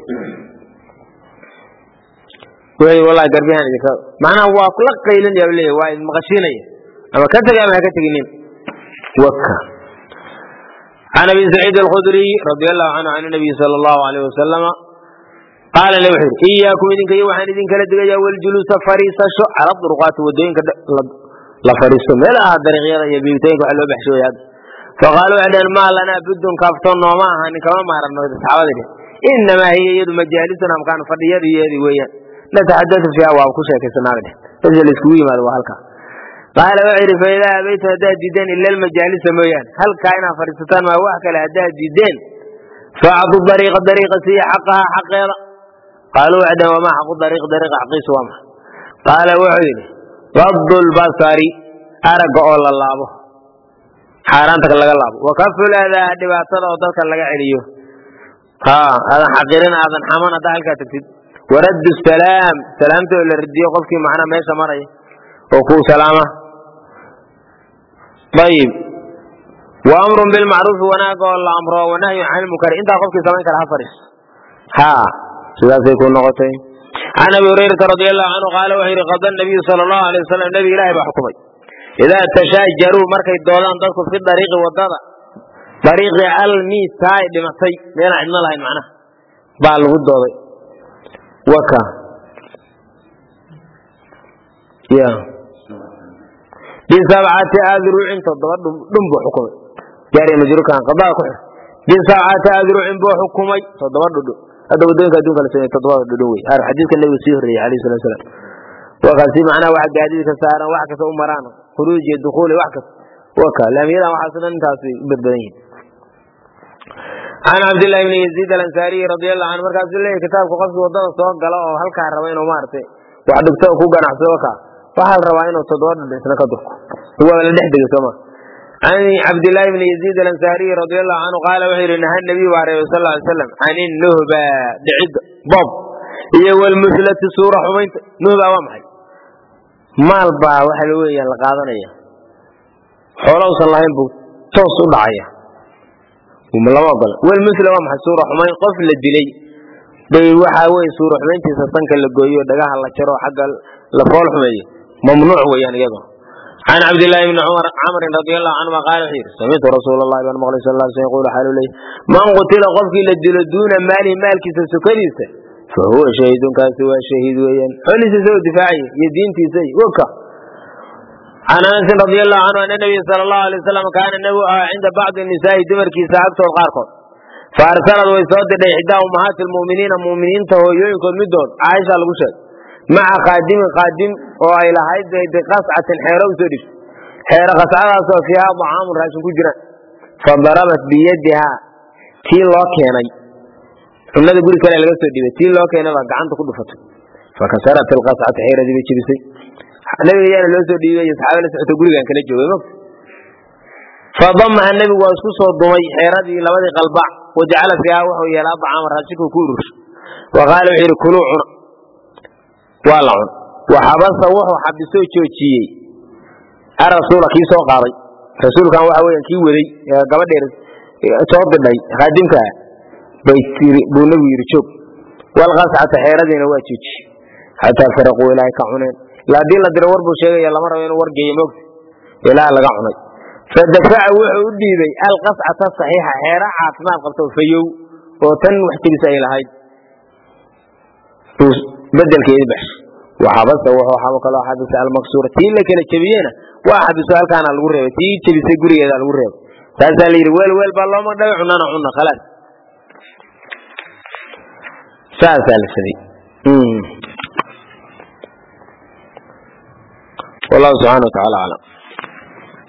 وهي والله قربيها ذيك معناها هو كل قيل يا ولي وايد مغشيني أما كنت جاي ما كنت جنين وكا عن أبي سعيد الخدري رضي الله عنه عن النبي صلى الله عليه وسلم قال له إياكم إذن كي وحن إذن كلا دقيا والجلوس فريسة شو على الطرقات والدين كده لا فريسة ما لا هذا غير يبيتين وحلو بحشوا يد فقالوا عندنا ما لنا بد كافتون وما هن كمان ما رنا نتحاول إنما هي يد مجالسنا مكان فديار يدي ويا نتحدث فيها وأكوشة كسنابه إذا السكوي ما هو هلكا قال وعرف إلى بيت هداد دين إلا المجالس مويان هل كائنا فريستان ما وحكى لهداد دين فأعطوا الطريقة سي حقها حقها قالوا عندما وما حق الطريق حقيس وما قال وعين غض البصر أرق الله حارانتك لغا لابو وكفل هذا دباتده ودلك لغا عليو هذا حقيرين هذا حمان هذا halka tagtid ورد السلام سلامته الى رديه قفكي معنا ميشا مري وكو سلامه طيب وامر بالمعروف ونهي عن الامر ونهي عن المنكر انت قفكي سلام كره فرس سلاسه يكون نقطه عن ابي هريره رضي الله عنه قال وحي قضى النبي صلى الله عليه وسلم النبي الله بحكمه إذا تشاجروا مركي الدولان تدخل في الطريق والضبع طريق الميتاي لمسي مين عندنا لهين معنا بالغد ضبع وكا يا بسبعة أذرع تضرب دم بحكمي جاري مجروك عن قضاء كحر بسبعة أذرع بحكمي تضرب هذا بدون كدون كلا تضرب دوي هذا حديث النبي سيهري عليه الصلاة والسلام وقال معنا واحد قاعدين كسارا واحد كسو مرانا خروج الدخول واحد وكا لم يرى وحسنا تاسي بالبنين عن عبد الله بن يزيد الأنصاري رضي الله عنه مركز الله كتاب قصد وضع صوت قال هل كان روين ومارته واحد دكتور كوغا نحسوكا فهل روين وتدور لسنا كدك هو من الدحدق كما عن عبد الله بن يزيد الأنصاري رضي الله عنه قال وحير نهى النبي صلى الله عليه وسلم عن النهبة دعد ضب هي والمثلة سورة حمين نهبة ومحي maal baa waxa la weeyaan la qaadanaya xoolo usan lahayn buu toos u dhacaya lama ogola wal misla waa maxay suura xumayn qof la dilay bay waxa weey suura xumayntiisa sanka la gooyo dhagaha la jaro xagga la fool xumeeyo mamnuuc weeyaan iyaga عن عبد الله بن عمر رضي الله عنه قال سمعت رسول الله صلى الله عليه وسلم يقول حال لي من قتل قف للدل دون مال مالك سكريسه فهو شهيد كاسوا شهيد وين حلس سو دفاعي يدينتي سي وكا عن انس رضي الله عنه ان النبي صلى الله عليه وسلم كان النبي عند بعض النساء دمركي ساعته القارقود فارسلت ويصد احدى امهات المؤمنين تويوكم مدون عائشه الغشد مع خادم والى هيد قصعه حيره وسدش حيره قصعه فيها طعام راشن كجرا فضربت بيدها كي لو كيني النبي يقول كلا laga soo dhibay tii loo keenay waa gacanta ku dhufatay fakasarat alqas'at hayradi bay jibisay nabi yana loo soo dhibay saxaabada socota gurigan kala joogay fadama nabi waa isku soo dumay hayradii labadii qalba wajacala fiha wuxuu yeelaa bacam raashiku ku urush waqala wuxuu kuluun walaun wa habasa wuxuu xabiso joojiyay rasuulka soo qaaday rasuulkan waxa weeyaan kii waday gabadheer soo diray qaadimka bay tiri buu nabigu yiri joog wal qas'ata xeeradiina waa jooji hatta faraqu ilaa ka cuneen la dii la diro war buu sheegay lama rabo inuu war geeyo moog ilaa laga cunay fadafa'a wuxuu u dhiibay al qas'ata saxiixa xeera caafimaad qabto fayow oo tan wax tirisay lahayd bedelkeedii bax وحبسه وهو حبك الله حبس المكسورة تي لك الجبينة واحد سؤال كان على الغريب تي تبي سجوري على الغريب تزال ويل بالله ما ده عنا خلاص سال سدي والله سبحانه وتعالى أعلم